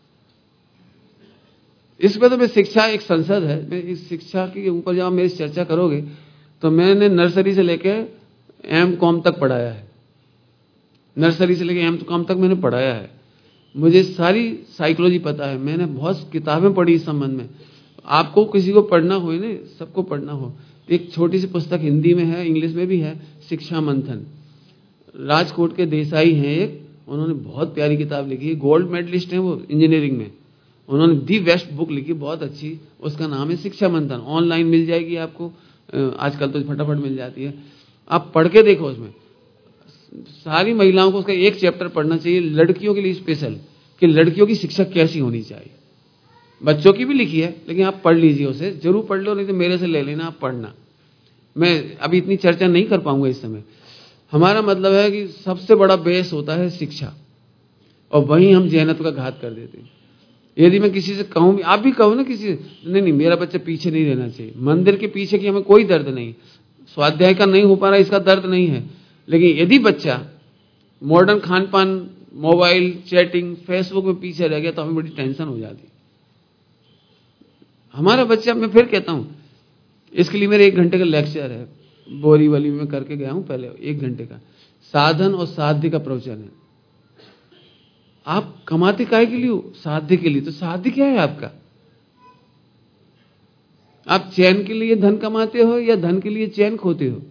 इस पर तो मैं शिक्षा एक संसद है, मैं इस शिक्षा के ऊपर जब आप मेरी चर्चा करोगे तो मैंने नर्सरी से लेके एम कॉम तक पढ़ाया है। नर्सरी से लेके एम कॉम तक मैंने पढ़ाया है। मुझे सारी साइकोलॉजी पता है, मैंने बहुत किताबें पढ़ी इस संबंध में। आपको किसी को पढ़ना हो ना, सबको पढ़ना हो, एक छोटी सी पुस्तक हिंदी में है, इंग्लिश में भी है, शिक्षा मंथन। राजकोट के देसाई हैं एक, उन्होंने बहुत प्यारी किताब लिखी है, गोल्ड मेडलिस्ट हैं वो इंजीनियरिंग में। उन्होंने दी बेस्ट बुक लिखी, बहुत अच्छी, उसका नाम है शिक्षा मंथन। ऑनलाइन मिल जाएगी आपको, आजकल तो फटाफट मिल जाती है, आप पढ़ के देखो। उसमें सारी महिलाओं को उसका एक चैप्टर पढ़ना चाहिए, लड़कियों के लिए स्पेशल, कि लड़कियों की शिक्षा कैसी होनी चाहिए। बच्चों की भी लिखी है, लेकिन आप पढ़ लीजिए, उसे जरूर पढ़ लो, नहीं तो मेरे से ले लेना, आप पढ़ना। मैं अभी इतनी चर्चा नहीं कर पाऊंगा इस समय। हमारा मतलब है कि सबसे बड़ा बेस होता है शिक्षा, और वहीं हम जैनत्व का घात कर देते हैं। यदि मैं किसी से कहूं, आप भी कहो ना किसी से, नहीं नहीं मेरा बच्चा पीछे नहीं रहना चाहिए। मंदिर के पीछे की हमें कोई दर्द नहीं, स्वाध्याय का नहीं हो पा रहा इसका दर्द नहीं है, लेकिन यदि बच्चा मॉडर्न खान पान, मोबाइल, चैटिंग, फेसबुक में पीछे रह गया तो हमें बड़ी टेंशन हो जाती। हमारा बच्चा, मैं फिर कहता हूं, इसके लिए मेरे एक घंटे का लेक्चर है, बोरीवली में करके गया हूं पहले, एक घंटे का साधन और साध्य का प्रवचन है। आप कमाते काहे के लिए हो? साध्य के लिए। तो साध्य क्या है आपका? आप चैन के लिए धन कमाते हो या धन के लिए चैन खोते हो?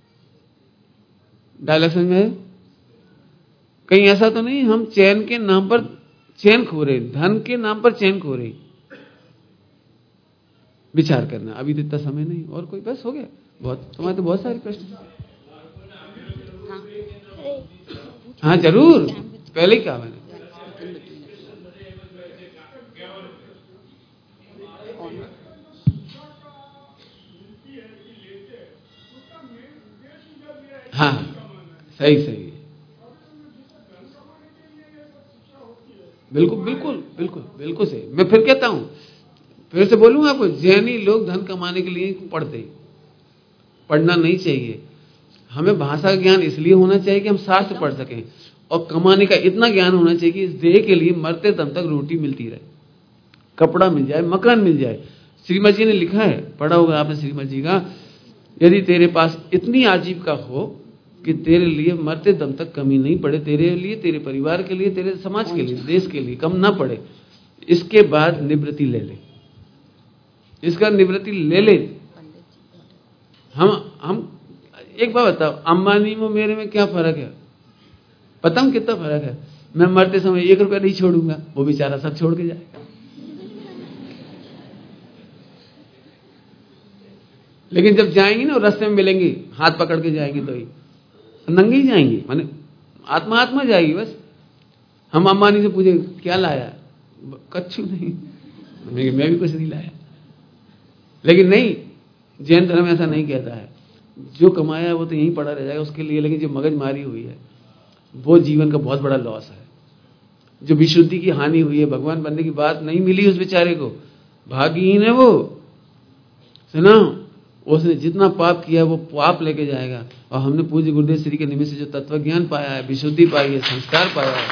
डायलॉग समझ में? कहीं ऐसा तो नहीं हम चैन के नाम पर चैन खो रहे, धन के नाम पर चैन खो रहे? विचार करना। अभी तो इतना समय नहीं, और कोई? बस हो गया, बहुत। तुम्हारे तो बहुत सारे प्रश्न। हाँ जरूर, पहले ही कहा मैंने। हाँ सही सही, बिल्कुल बिल्कुल बिल्कुल बिल्कुल सही। मैं फिर कहता हूं, फिर से बोलूंगा आपको, जैनी लोग धन कमाने के लिए पढ़ते, पढ़ना नहीं चाहिए। हमें भाषा का ज्ञान इसलिए होना चाहिए कि हम शास्त्र पढ़ सकें, और कमाने का इतना ज्ञान होना चाहिए कि इस देह के लिए मरते दम तक रोटी मिलती रहे, कपड़ा मिल जाए, मकान मिल जाए। श्रीमद जी ने लिखा है, पढ़ा होगा आपने श्रीमद जी का, यदि तेरे पास इतनी आजीविका हो कि तेरे लिए मरते दम तक कमी नहीं पड़े, तेरे लिए, तेरे परिवार के लिए, तेरे समाज के लिए, देश के लिए कम ना पड़े, इसके बाद निवृत्ति ले ले, इसका निवृत्ति ले ले। हम हम एक बात बताओ, अंबानी में मेरे में क्या फर्क है? पता हूं कितना फर्क है? मैं मरते समय एक रुपया नहीं छोड़ूंगा, वो बेचारा सब छोड़ के जाएगा। लेकिन जब जाएंगी ना, रास्ते में मिलेंगी, हाथ पकड़ के जाएंगी, तो ही नंगे ही जाएंगी, माने आत्मा आत्मा जाएगी बस। हम अंबानी से पूछे क्या लाया, कच्छु नहीं, मैं भी कुछ नहीं लाया। लेकिन नहीं, जैन धर्म ऐसा नहीं कहता है, जो कमाया है वो तो यहीं पड़ा रह जाएगा उसके लिए, लेकिन जो मगज मारी हुई है वो जीवन का बहुत बड़ा लॉस है। जो विशुद्धि की हानि हुई है, भगवान बनने की बात नहीं मिली उस बेचारे को, भाग्यहीन है वो। सुना, उसने जितना पाप किया वो पाप लेके जाएगा। और हमने पूज्य गुरुदेव श्री के निमित्त से जो तत्व ज्ञान पाया है, विशुद्धि पाई है, संस्कार पाया है,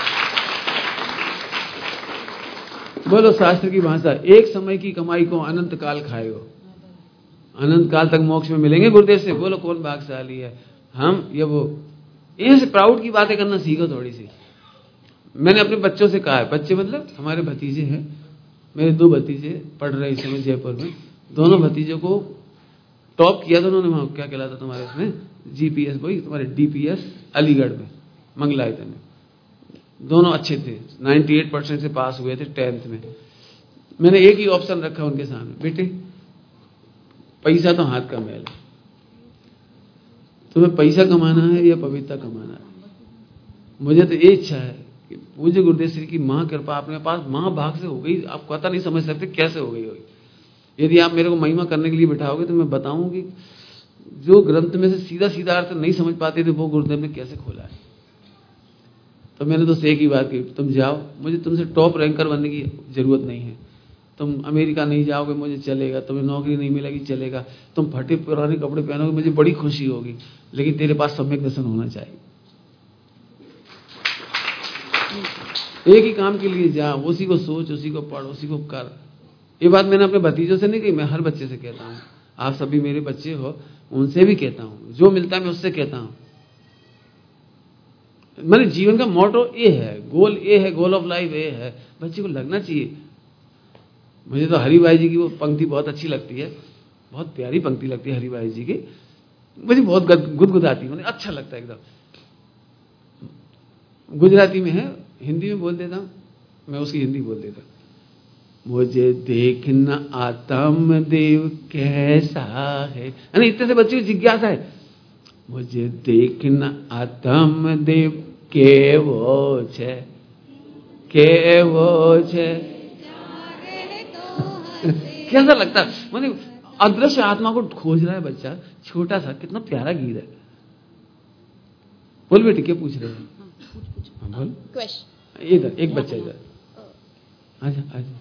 बोलो शास्त्र की भाषा, एक समय की कमाई को अनंत काल खाएगा, अनंत काल तक मोक्ष में मिलेंगे गुरुदेव से। बोलो कौन भाग्यशाली है? हम ये वो ऐसे प्राउड की बातें करना सीखो थोड़ी सी। मैंने अपने बच्चों से कहा है, बच्चे मतलब हमारे भतीजे हैं, मेरे दो भतीजे पढ़ रहे इस समय जयपुर में, दोनों भतीजों को टॉप किया था उन्होंने। वहां क्या कहलाता तुम्हारे इसमें, जीपीएस, वही तुम्हारे डीपीएस अलीगढ़ में, मंगलायतन में, दोनों अच्छे थे, अट्ठानवे परसेंट से पास हुए थे टेंथ में। मैंने एक ही ऑप्शन रखा उनके सामने, बेटे पैसा तो हाथ का मैल है, तुम्हें पैसा कमाना है या पवित्रता कमाना है? मुझे तो ये इच्छा है कि पूज्य गुरुदेव श्री की महा कृपा अपने पास महाभाग से हो गई, आप पता नहीं समझ सकते कैसे हो गई होगी। यदि आप मेरे को महिमा करने के लिए बिठाओगे तो मैं बताऊं कि जो ग्रंथ में से सीधा सीधा अर्थ नहीं समझ पाते थे वो गुरुदेव ने कैसे खोला है। तो मैंने तो एक ही बात की, तुम जाओ, मुझे तुमसे टॉप रैंकर बनने की जरूरत नहीं है। तुम अमेरिका नहीं जाओगे मुझे चलेगा, तुम्हें नौकरी नहीं मिलेगी चलेगा, तुम फटे पुराने कपड़े पहनोगे मुझे बड़ी खुशी होगी, लेकिन तेरे पास सम्यक दर्शन होना चाहिए। एक ही काम के लिए जा, उसी को सोच, उसी को पढ़, उसी को कर। ये बात मैंने अपने भतीजों से नहीं कही, मैं हर बच्चे से कहता हूँ। आप सभी मेरे बच्चे हो, उनसे भी कहता हूँ, जो मिलता है मैं उससे कहता हूँ। मेरे जीवन का मोटो ये है, गोल ये है, गोल ऑफ लाइफ ये है, बच्चे को लगना चाहिए। मुझे तो हरिभाई जी की वो पंक्ति बहुत अच्छी लगती है, बहुत प्यारी पंक्ति लगती है हरिभाई जी की, मुझे बहुत गुदगुदाती, मुझे अच्छा लगता है एकदम। गुजराती में है, हिंदी में बोल देता हूँ, मैं उसकी हिंदी बोल देता हूँ। मुझे देखना आत्म देव कैसा है, यानी इतने से बच्चे को जिज्ञासा है, मुझे देखना आत्म देव केवो छे, केवो छे। कैसा लगता है, मतलब अदृश्य आत्मा को खोज रहा है बच्चा, छोटा सा, कितना प्यारा गीत है। बोल बेटी क्या पूछ रहे हैं? हाँ, बोल। इधर एक बच्चा इधर, आजा आजा।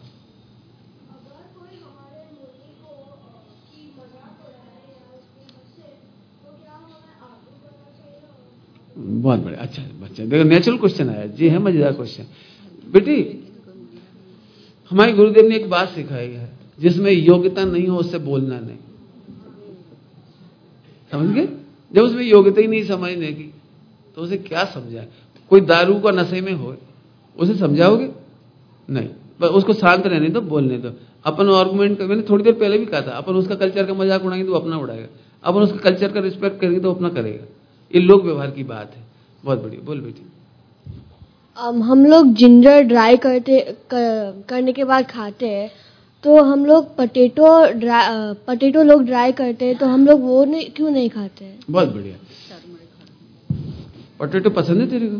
बहुत बड़े अच्छा बच्चा, देखो नेचुरल क्वेश्चन आया जी, है मजेदार क्वेश्चन। बेटी हमारे गुरुदेव ने एक बात सिखाई है, जिसमें योग्यता नहीं हो उससे बोलना नहीं, समझ गए? जब उसमें योग्यता ही नहीं समझने की तो उसे क्या समझाए? कोई दारू का नशे में हो, उसे समझाओगे नहीं, पर उसको शांत रहने दो, बोलने दो। अपन आर्गुमेंट, मैंने थोड़ी देर पहले भी कहा था, अपन उसका कल्चर का मजाक उड़ाएंगे तो अपना उड़ाएगा, अपन उसका कल्चर का रिस्पेक्ट करेंगे तो अपना करेगा। ये लोक व्यवहार की बात है। बहुत बढ़िया, बोल बेटी। um, हम लोग जिंजर ड्राई करते कर, करने के बाद खाते हैं, तो हम लोग पटेटो ड्राई पटेटो लोग ड्राई करते हैं, तो हम लोग वो नहीं, क्यों नहीं खाते हैं? बहुत बढ़िया। पटेटो पसंद है तेरे को?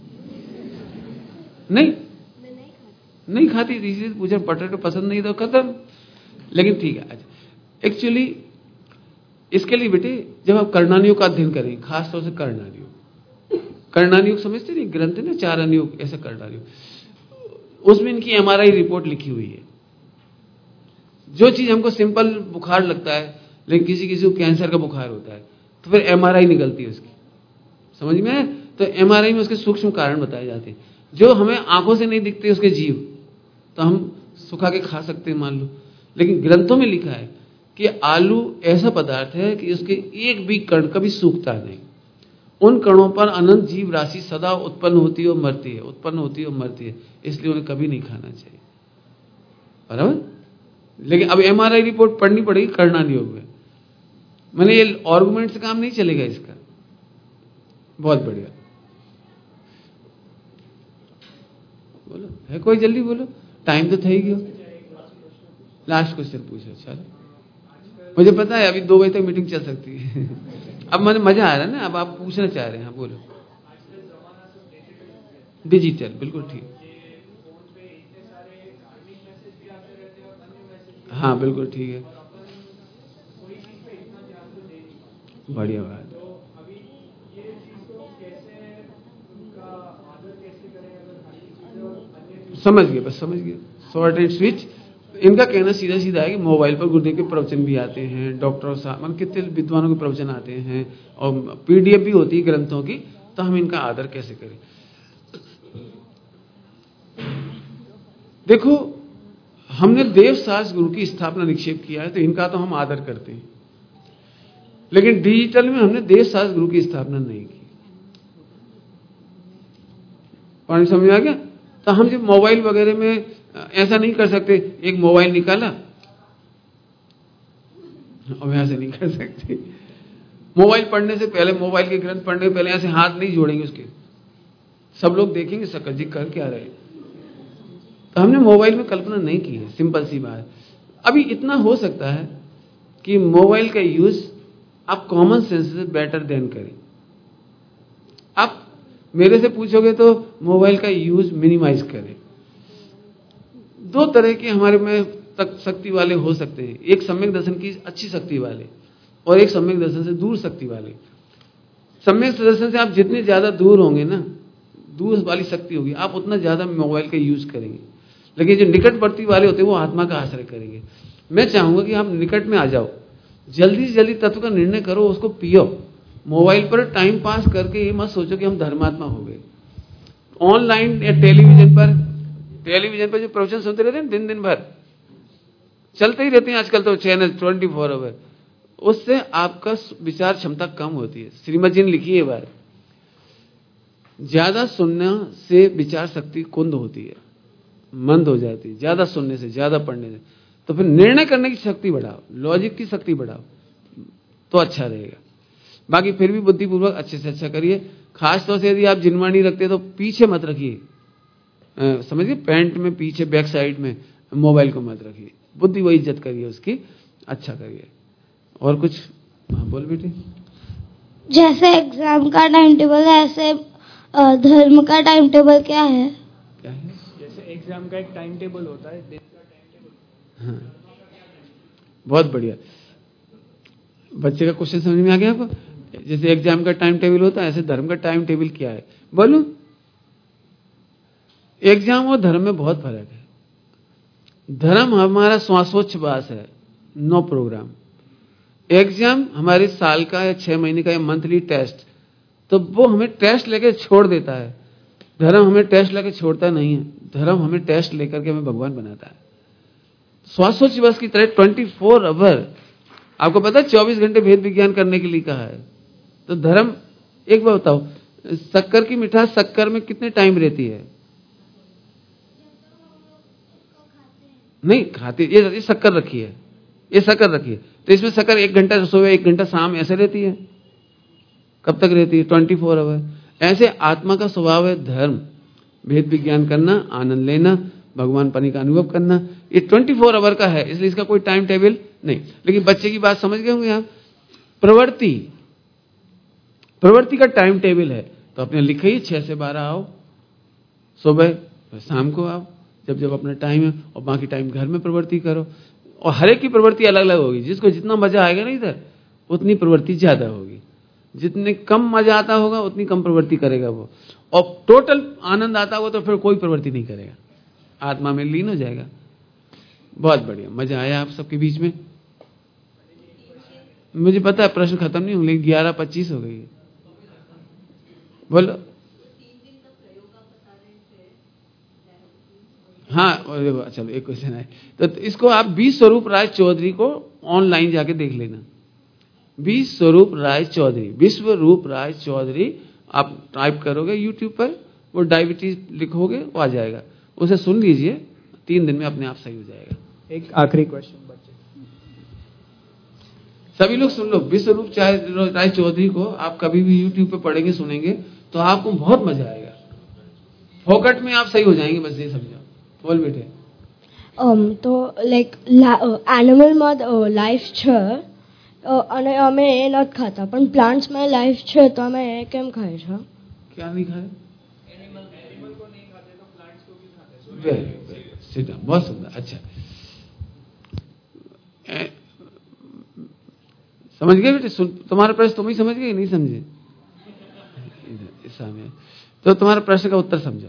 नहीं नहीं खाती, इसी पूछा, पटेटो पसंद नहीं तो खत्म। लेकिन ठीक है, अच्छा एक्चुअली इसके लिए बेटे जब आप कर्णानुयोग का अध्ययन करें, खासतौर से कर्णानुयोग, कर्णानुयोग समझते नहीं, ग्रंथ है ना चार अनुयोग, ऐसा कर्णानुयोग, उसमें इनकी एमआरआई रिपोर्ट लिखी हुई है। जो चीज हमको सिंपल बुखार लगता है, लेकिन किसी किसी को कैंसर का बुखार होता है, तो फिर एमआरआई निकलती है उसकी, समझ में है? तो एमआरआई में उसके सूक्ष्म कारण बताए जाते हैं, जो हमें आंखों से नहीं दिखते उसके जीव, तो हम सुखा के खा सकते हैं मान लो। लेकिन ग्रंथों में लिखा है कि आलू ऐसा पदार्थ है कि उसके एक भी कण कभी सूखता नहीं, उन कणों पर अनंत जीव राशि सदा उत्पन्न होती है और मरती है, उत्पन्न होती है और मरती है, इसलिए उन्हें कभी नहीं खाना चाहिए, बराबर? लेकिन अब एमआरआई रिपोर्ट पढ़नी पड़ेगी कर्णानुयोग में। मैंने ये आर्गुमेंट से काम नहीं चलेगा इसका। बहुत बढ़िया, बोलो, है कोई? जल्दी बोलो, टाइम तो था ही गया। लास्ट क्वेश्चन पूछो। चलो, मुझे पता है अभी दो बजे तक मीटिंग चल सकती है। अब मुझे मजा आ रहा है ना, अब आप पूछना चाह रहे हैं। बोलो। डिजिटल, बिल्कुल ठीक। हाँ बिल्कुल ठीक है, बढ़िया बात। समझ गए, बस समझ गए, शॉर्ट एंड स्विच। इनका कहना सीधा सीधा है कि मोबाइल पर गुरुदेव के प्रवचन भी आते हैं, डॉक्टर साहब मतलब कितने विद्वानों के प्रवचन आते हैं, और पीडीएफ भी होती है ग्रंथों की, तो हम इनका आदर कैसे करें? देखो, हमने देव शास्त्र गुरु की स्थापना निक्षेप किया है, तो इनका तो हम आदर करते हैं, लेकिन डिजिटल में हमने देव शास्त्र गुरु की स्थापना नहीं की। पानी समझ आ गया? तो हम जब मोबाइल वगैरह में ऐसा नहीं कर सकते, एक मोबाइल निकाला, अब ऐसे नहीं कर सकते। मोबाइल पढ़ने से पहले, मोबाइल के ग्रंथ पढ़ने से पहले ऐसे हाथ नहीं जोड़ेंगे उसके, सब लोग देखेंगे सकल जी कर क्या रहे। तो हमने मोबाइल में कल्पना नहीं की है, सिंपल सी बात। अभी इतना हो सकता है कि मोबाइल का यूज आप कॉमन सेंस से बेटर देन करें। आप मेरे से पूछोगे तो मोबाइल का यूज मिनिमाइज करें। दो तरह के हमारे में तक शक्ति वाले हो सकते हैं, एक सम्यक दर्शन की अच्छी शक्ति वाले और एक सम्यक दर्शन से दूर शक्ति वाले। सम्यक दर्शन से आप जितने ज्यादा दूर होंगे ना, दूर वाली शक्ति होगी, आप उतना ज्यादा मोबाइल का यूज करेंगे। लेकिन जो निकटवर्ती वाले होते हैं वो आत्मा का आश्रय करेंगे। मैं चाहूंगा कि आप निकट में आ जाओ, जल्दी से जल्दी तत्व का निर्णय करो, उसको पियो। मोबाइल पर टाइम पास करके ये मत सोचो कि हम धर्मात्मा हो गए। ऑनलाइन या टेलीविजन पर टेलीविजन पर जो प्रवचन सुनते रहते हैं दिन दिन भर चलते ही रहते हैं आजकल तो चैनल ट्वेंटी फोर आवर, उससे आपका विचार क्षमता कम होती है। श्रीमद जी ने लिखी है बात, ज्यादा सुनने से विचार शक्ति कुंद होती है, मंद हो जाती है, ज्यादा सुनने से, ज्यादा पढ़ने से। तो फिर निर्णय करने की शक्ति बढ़ाओ, लॉजिक की शक्ति बढ़ाओ तो अच्छा रहेगा। बाकी फिर भी बुद्धिपूर्वक अच्छे से अच्छा करिए। खासतौर से यदि आप जिनवाणी रखते तो पीछे मत रखिए, समझिए पैंट में पीछे बैक साइड में मोबाइल को मत रखिए। बुद्धि वो इज्जत करिए उसकी, अच्छा करिए। और कुछ? हाँ बोल बेटी। जैसे एग्जाम का टाइम टेबल है, ऐसे धर्म का टाइम टेबल क्या है? क्या है? जैसे एग्जाम का एक टाइम टेबल होता है, दिन का टाइम टेबल। हाँ, बहुत बढ़िया। बच्चे का क्वेश्चन समझ में आ गया आपको? जैसे एग्जाम का टाइम टेबल होता है, ऐसे धर्म का टाइम टेबल क्या है? बोलूं, एग्जाम और धर्म में बहुत फर्क है। धर्म हमारा श्वासोच्छ्वास है, नो प्रोग्राम। एग्जाम हमारे साल का या छह महीने का या मंथली टेस्ट, तो वो हमें टेस्ट लेके छोड़ देता है। धर्म हमें टेस्ट लेके छोड़ता नहीं है, धर्म हमें टेस्ट लेकर के हमें भगवान बनाता है। श्वासोच्छ्वास की तरह ट्वेंटी फोर आवर, आपको पता है चौबीस घंटे भेद विज्ञान करने के लिए कहा है। तो धर्म, एक बार बताओ, शक्कर की मिठास शक्कर में कितने टाइम रहती है? नहीं खाते, ये, ये शक्कर रखी है, ये शक्कर रखी है, तो इसमें शक्कर एक घंटा सुबह एक घंटा शाम ऐसे रहती है। कब तक रहती है? Twenty four hour. ऐसे आत्मा का स्वभाव है धर्म, भेद विज्ञान करना, आनंद लेना, भगवान पनी का अनुभव करना, ये ट्वेंटी फोर आवर का है, इसलिए इसका कोई टाइम टेबल नहीं। लेकिन बच्चे की बात समझ गए होंगे आप। प्रवृत्ति, प्रवृत्ति का टाइम टेबल है, तो अपने लिखिए छह से बारह आओ, सुबह शाम को आओ, जब जब अपना टाइम है, और बाकी टाइम घर में प्रवृत्ति करो। और हर एक की प्रवृत्ति अलग अलग होगी, जिसको जितना मजा आएगा ना इधर, उतनी प्रवृत्ति ज्यादा होगी। जितने कम मजा आता होगा उतनी कम प्रवृत्ति करेगा वो, और टोटल आनंद आता होगा तो फिर कोई प्रवृत्ति नहीं करेगा, आत्मा में लीन हो जाएगा। बहुत बढ़िया, मजा आया आप सबके बीच में। मुझे पता है प्रश्न खत्म नहीं होंगे, लेकिन ग्यारह पच्चीस हो गई है। बोलो। हाँ चलो, एक क्वेश्चन है तो इसको आप बी स्वरूप राय चौधरी को ऑनलाइन जाके देख लेना। बी स्वरूप राय चौधरी, विश्व रूप राय चौधरी आप टाइप करोगे यूट्यूब पर, वो डायबिटीज लिखोगे वो आ जाएगा, उसे सुन लीजिए, तीन दिन में अपने आप सही हो जाएगा। एक आखिरी क्वेश्चन बच्चे, सभी लोग सुन लो, विश्व रूप राय चौधरी को आप कभी भी यूट्यूब पे पढ़ेंगे सुनेंगे तो आपको बहुत मजा आएगा, फोकट में आप सही हो जाएंगे। बस ये समझो। बोल बेटे। um, તો લાઈક એનિમલમાં લાઈફ છે અને અમે એ નથી ખાતા, પણ પ્લાન્ટ્સમાં લાઈફ છે તો અમે એ કેમ ખાય છે? क्या नहीं खाए? एनिमल को नहीं खाते तो प्लांट्स को भी खाते। वेरी वेरी सीधा, बहुत सुंदर, अच्छा ए, समझ गए बेटे? सुन, तुम्हारा प्रश्न तुम ही समझ गए, नहीं समझे? में तो तुम्हारा प्रश्न का उत्तर समझो।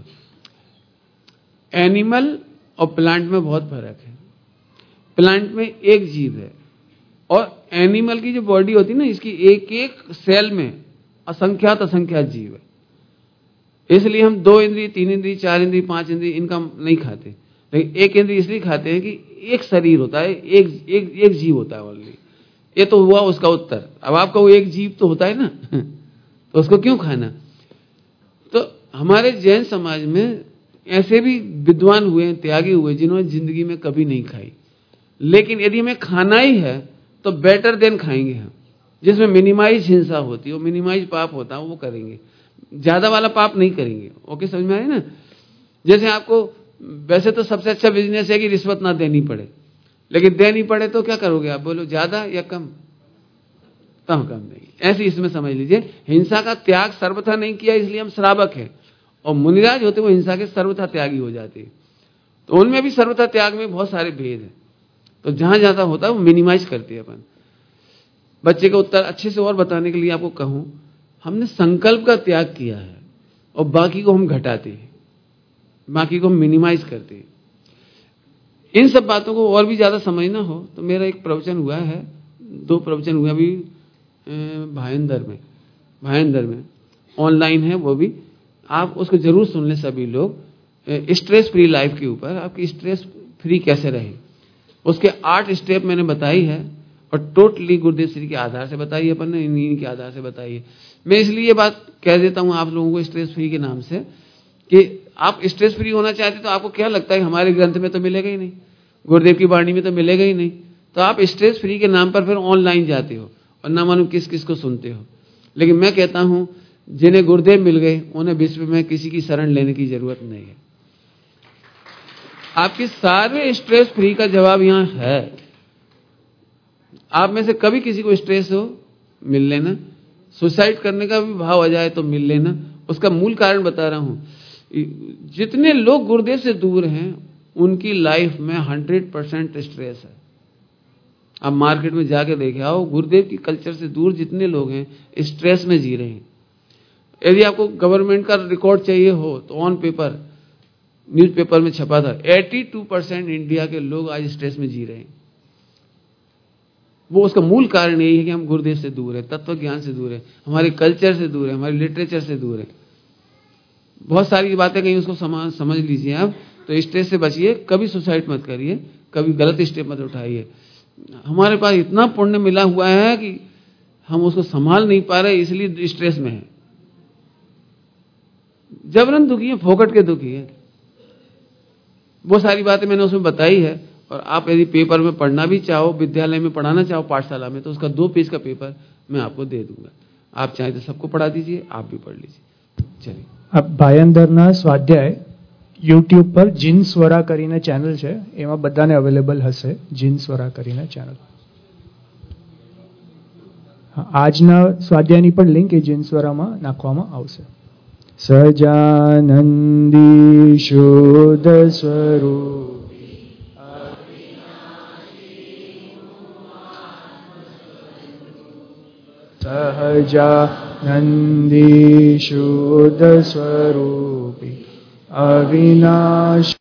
एनिमल और प्लांट में बहुत फर्क है। प्लांट में एक जीव है और एनिमल की जो बॉडी होती है ना, इसकी एक एक सेल में असंख्यात असंख्यात जीव है। इसलिए हम दो इंद्रिय, तीन इंद्रिय, चार इंद्रिय, पांच इंद्रिय इनका नहीं खाते, लेकिन एक इंद्रिय इसलिए खाते हैं कि एक शरीर होता है, एक एक एक जीव होता है ओनली। ये तो हुआ उसका उत्तर। अब आपका वो एक जीव तो होता है ना, तो उसको क्यों खाना? तो हमारे जैन समाज में ऐसे भी विद्वान हुए, त्यागी हुए, जिन्होंने जिंदगी में कभी नहीं खाई, लेकिन यदि हमें खाना ही है तो बेटर देन खाएंगे हम, जिसमें मिनिमाइज हिंसा होती है, मिनिमाइज पाप होता है, वो करेंगे, ज्यादा वाला पाप नहीं करेंगे। ओके, समझ में आए ना? जैसे आपको वैसे तो सबसे अच्छा बिजनेस है कि रिश्वत ना देनी पड़े, लेकिन देनी पड़े तो क्या करोगे आप? बोलो, ज्यादा या कम? कम कम नहीं। ऐसे इसमें समझ लीजिए, हिंसा का त्याग सर्वथा नहीं किया इसलिए हम श्रावक हैं, और मुनिराज होते वो हिंसा के सर्वथा त्यागी हो जाते। तो उनमें भी सर्वथा त्याग में बहुत सारे भेद हैं, तो जहां ज्यादा होता है वो मिनिमाइज करते हैं अपन। बच्चे का उत्तर अच्छे से और बताने के लिए आपको कहूं, हमने संकल्प का त्याग किया है और बाकी को हम घटाते हैं, बाकी को हम मिनिमाइज करते हैं। इन सब बातों को और भी ज्यादा समझना हो तो मेरा एक प्रवचन हुआ है, दो प्रवचन हुआ अभी भायंदर में, भायंदर में ऑनलाइन है वो भी, आप उसको जरूर सुन लें सभी लोग। स्ट्रेस फ्री लाइफ के ऊपर, आपकी स्ट्रेस फ्री कैसे रहे, उसके आठ स्टेप मैंने बताई है और टोटली गुरुदेव श्री के आधार से बताई है, अपन ने इन्हीं के आधार से बताई है। मैं इसलिए ये बात कह देता हूं आप लोगों को स्ट्रेस फ्री के नाम से कि आप स्ट्रेस फ्री होना चाहते तो आपको क्या लगता है हमारे ग्रंथ में तो मिलेगा ही नहीं, गुरुदेव की वाणी में तो मिलेगा ही नहीं, तो आप स्ट्रेस फ्री के नाम पर फिर ऑनलाइन जाते हो और ना मालूम किस किस को सुनते हो। लेकिन मैं कहता हूं जिन्हें गुरुदेव मिल गए उन्हें विश्व में किसी की शरण लेने की जरूरत नहीं है। आपके सारे स्ट्रेस फ्री का जवाब यहां है। आप में से कभी किसी को स्ट्रेस हो मिल लेना, सुसाइड करने का भी भाव आ जाए तो मिल लेना। उसका मूल कारण बता रहा हूं, जितने लोग गुरुदेव से दूर हैं उनकी लाइफ में हंड्रेड परसेंट स्ट्रेस है। आप मार्केट में जाके देखे आओ, गुरुदेव की कल्चर से दूर जितने लोग हैं स्ट्रेस में जी रहे हैं। यदि आपको गवर्नमेंट का रिकॉर्ड चाहिए हो तो ऑन पेपर न्यूज़पेपर में छपा था, बयासी परसेंट इंडिया के लोग आज स्ट्रेस में जी रहे हैं। वो उसका मूल कारण यही है कि हम गुरुदेव से दूर है, तत्व ज्ञान से दूर है, हमारे कल्चर से दूर है, हमारे लिटरेचर से दूर है। बहुत सारी बातें कहीं उसको समझ समझ लीजिए आप, तो स्ट्रेस से बचिए, कभी सुसाइड मत करिए, कभी गलत स्टेप मत उठाइए। हमारे पास इतना पुण्य मिला हुआ है कि हम उसको संभाल नहीं पा रहे, इसलिए स्ट्रेस में है। जबरन दुखी है, फोकट के दुखी है। वो सारी बातें मैंने उसमें बताई है, और आप यदि पेपर में पढ़ना भी चाहो, विद्यालय में पढ़ाना चाहो, पाठशाला में, तो उसका दो पेज का पेपर मैं आपको दे दूंगा। आप चाहे तो सबको पढ़ा दीजिए, आप भी पढ़ लीजिए। चलिए, अब ભાયંદરના સ્વાધ્યાય યુટ્યુબ પર જીન સ્વરા કરીને ચેનલ છે, એમાં બધાને અવેલેબલ હશે જીન સ્વરા કરીને ચેનલ। આજના સ્વાધ્યાયની પણ લિંક એ જીન સ્વરામાં નાખવામાં આવશે। સજાનંદી શુદ્ધ સ્વરૂપી સહજાનંદી શુદ્ધ સ્વરૂપી અવિનાશ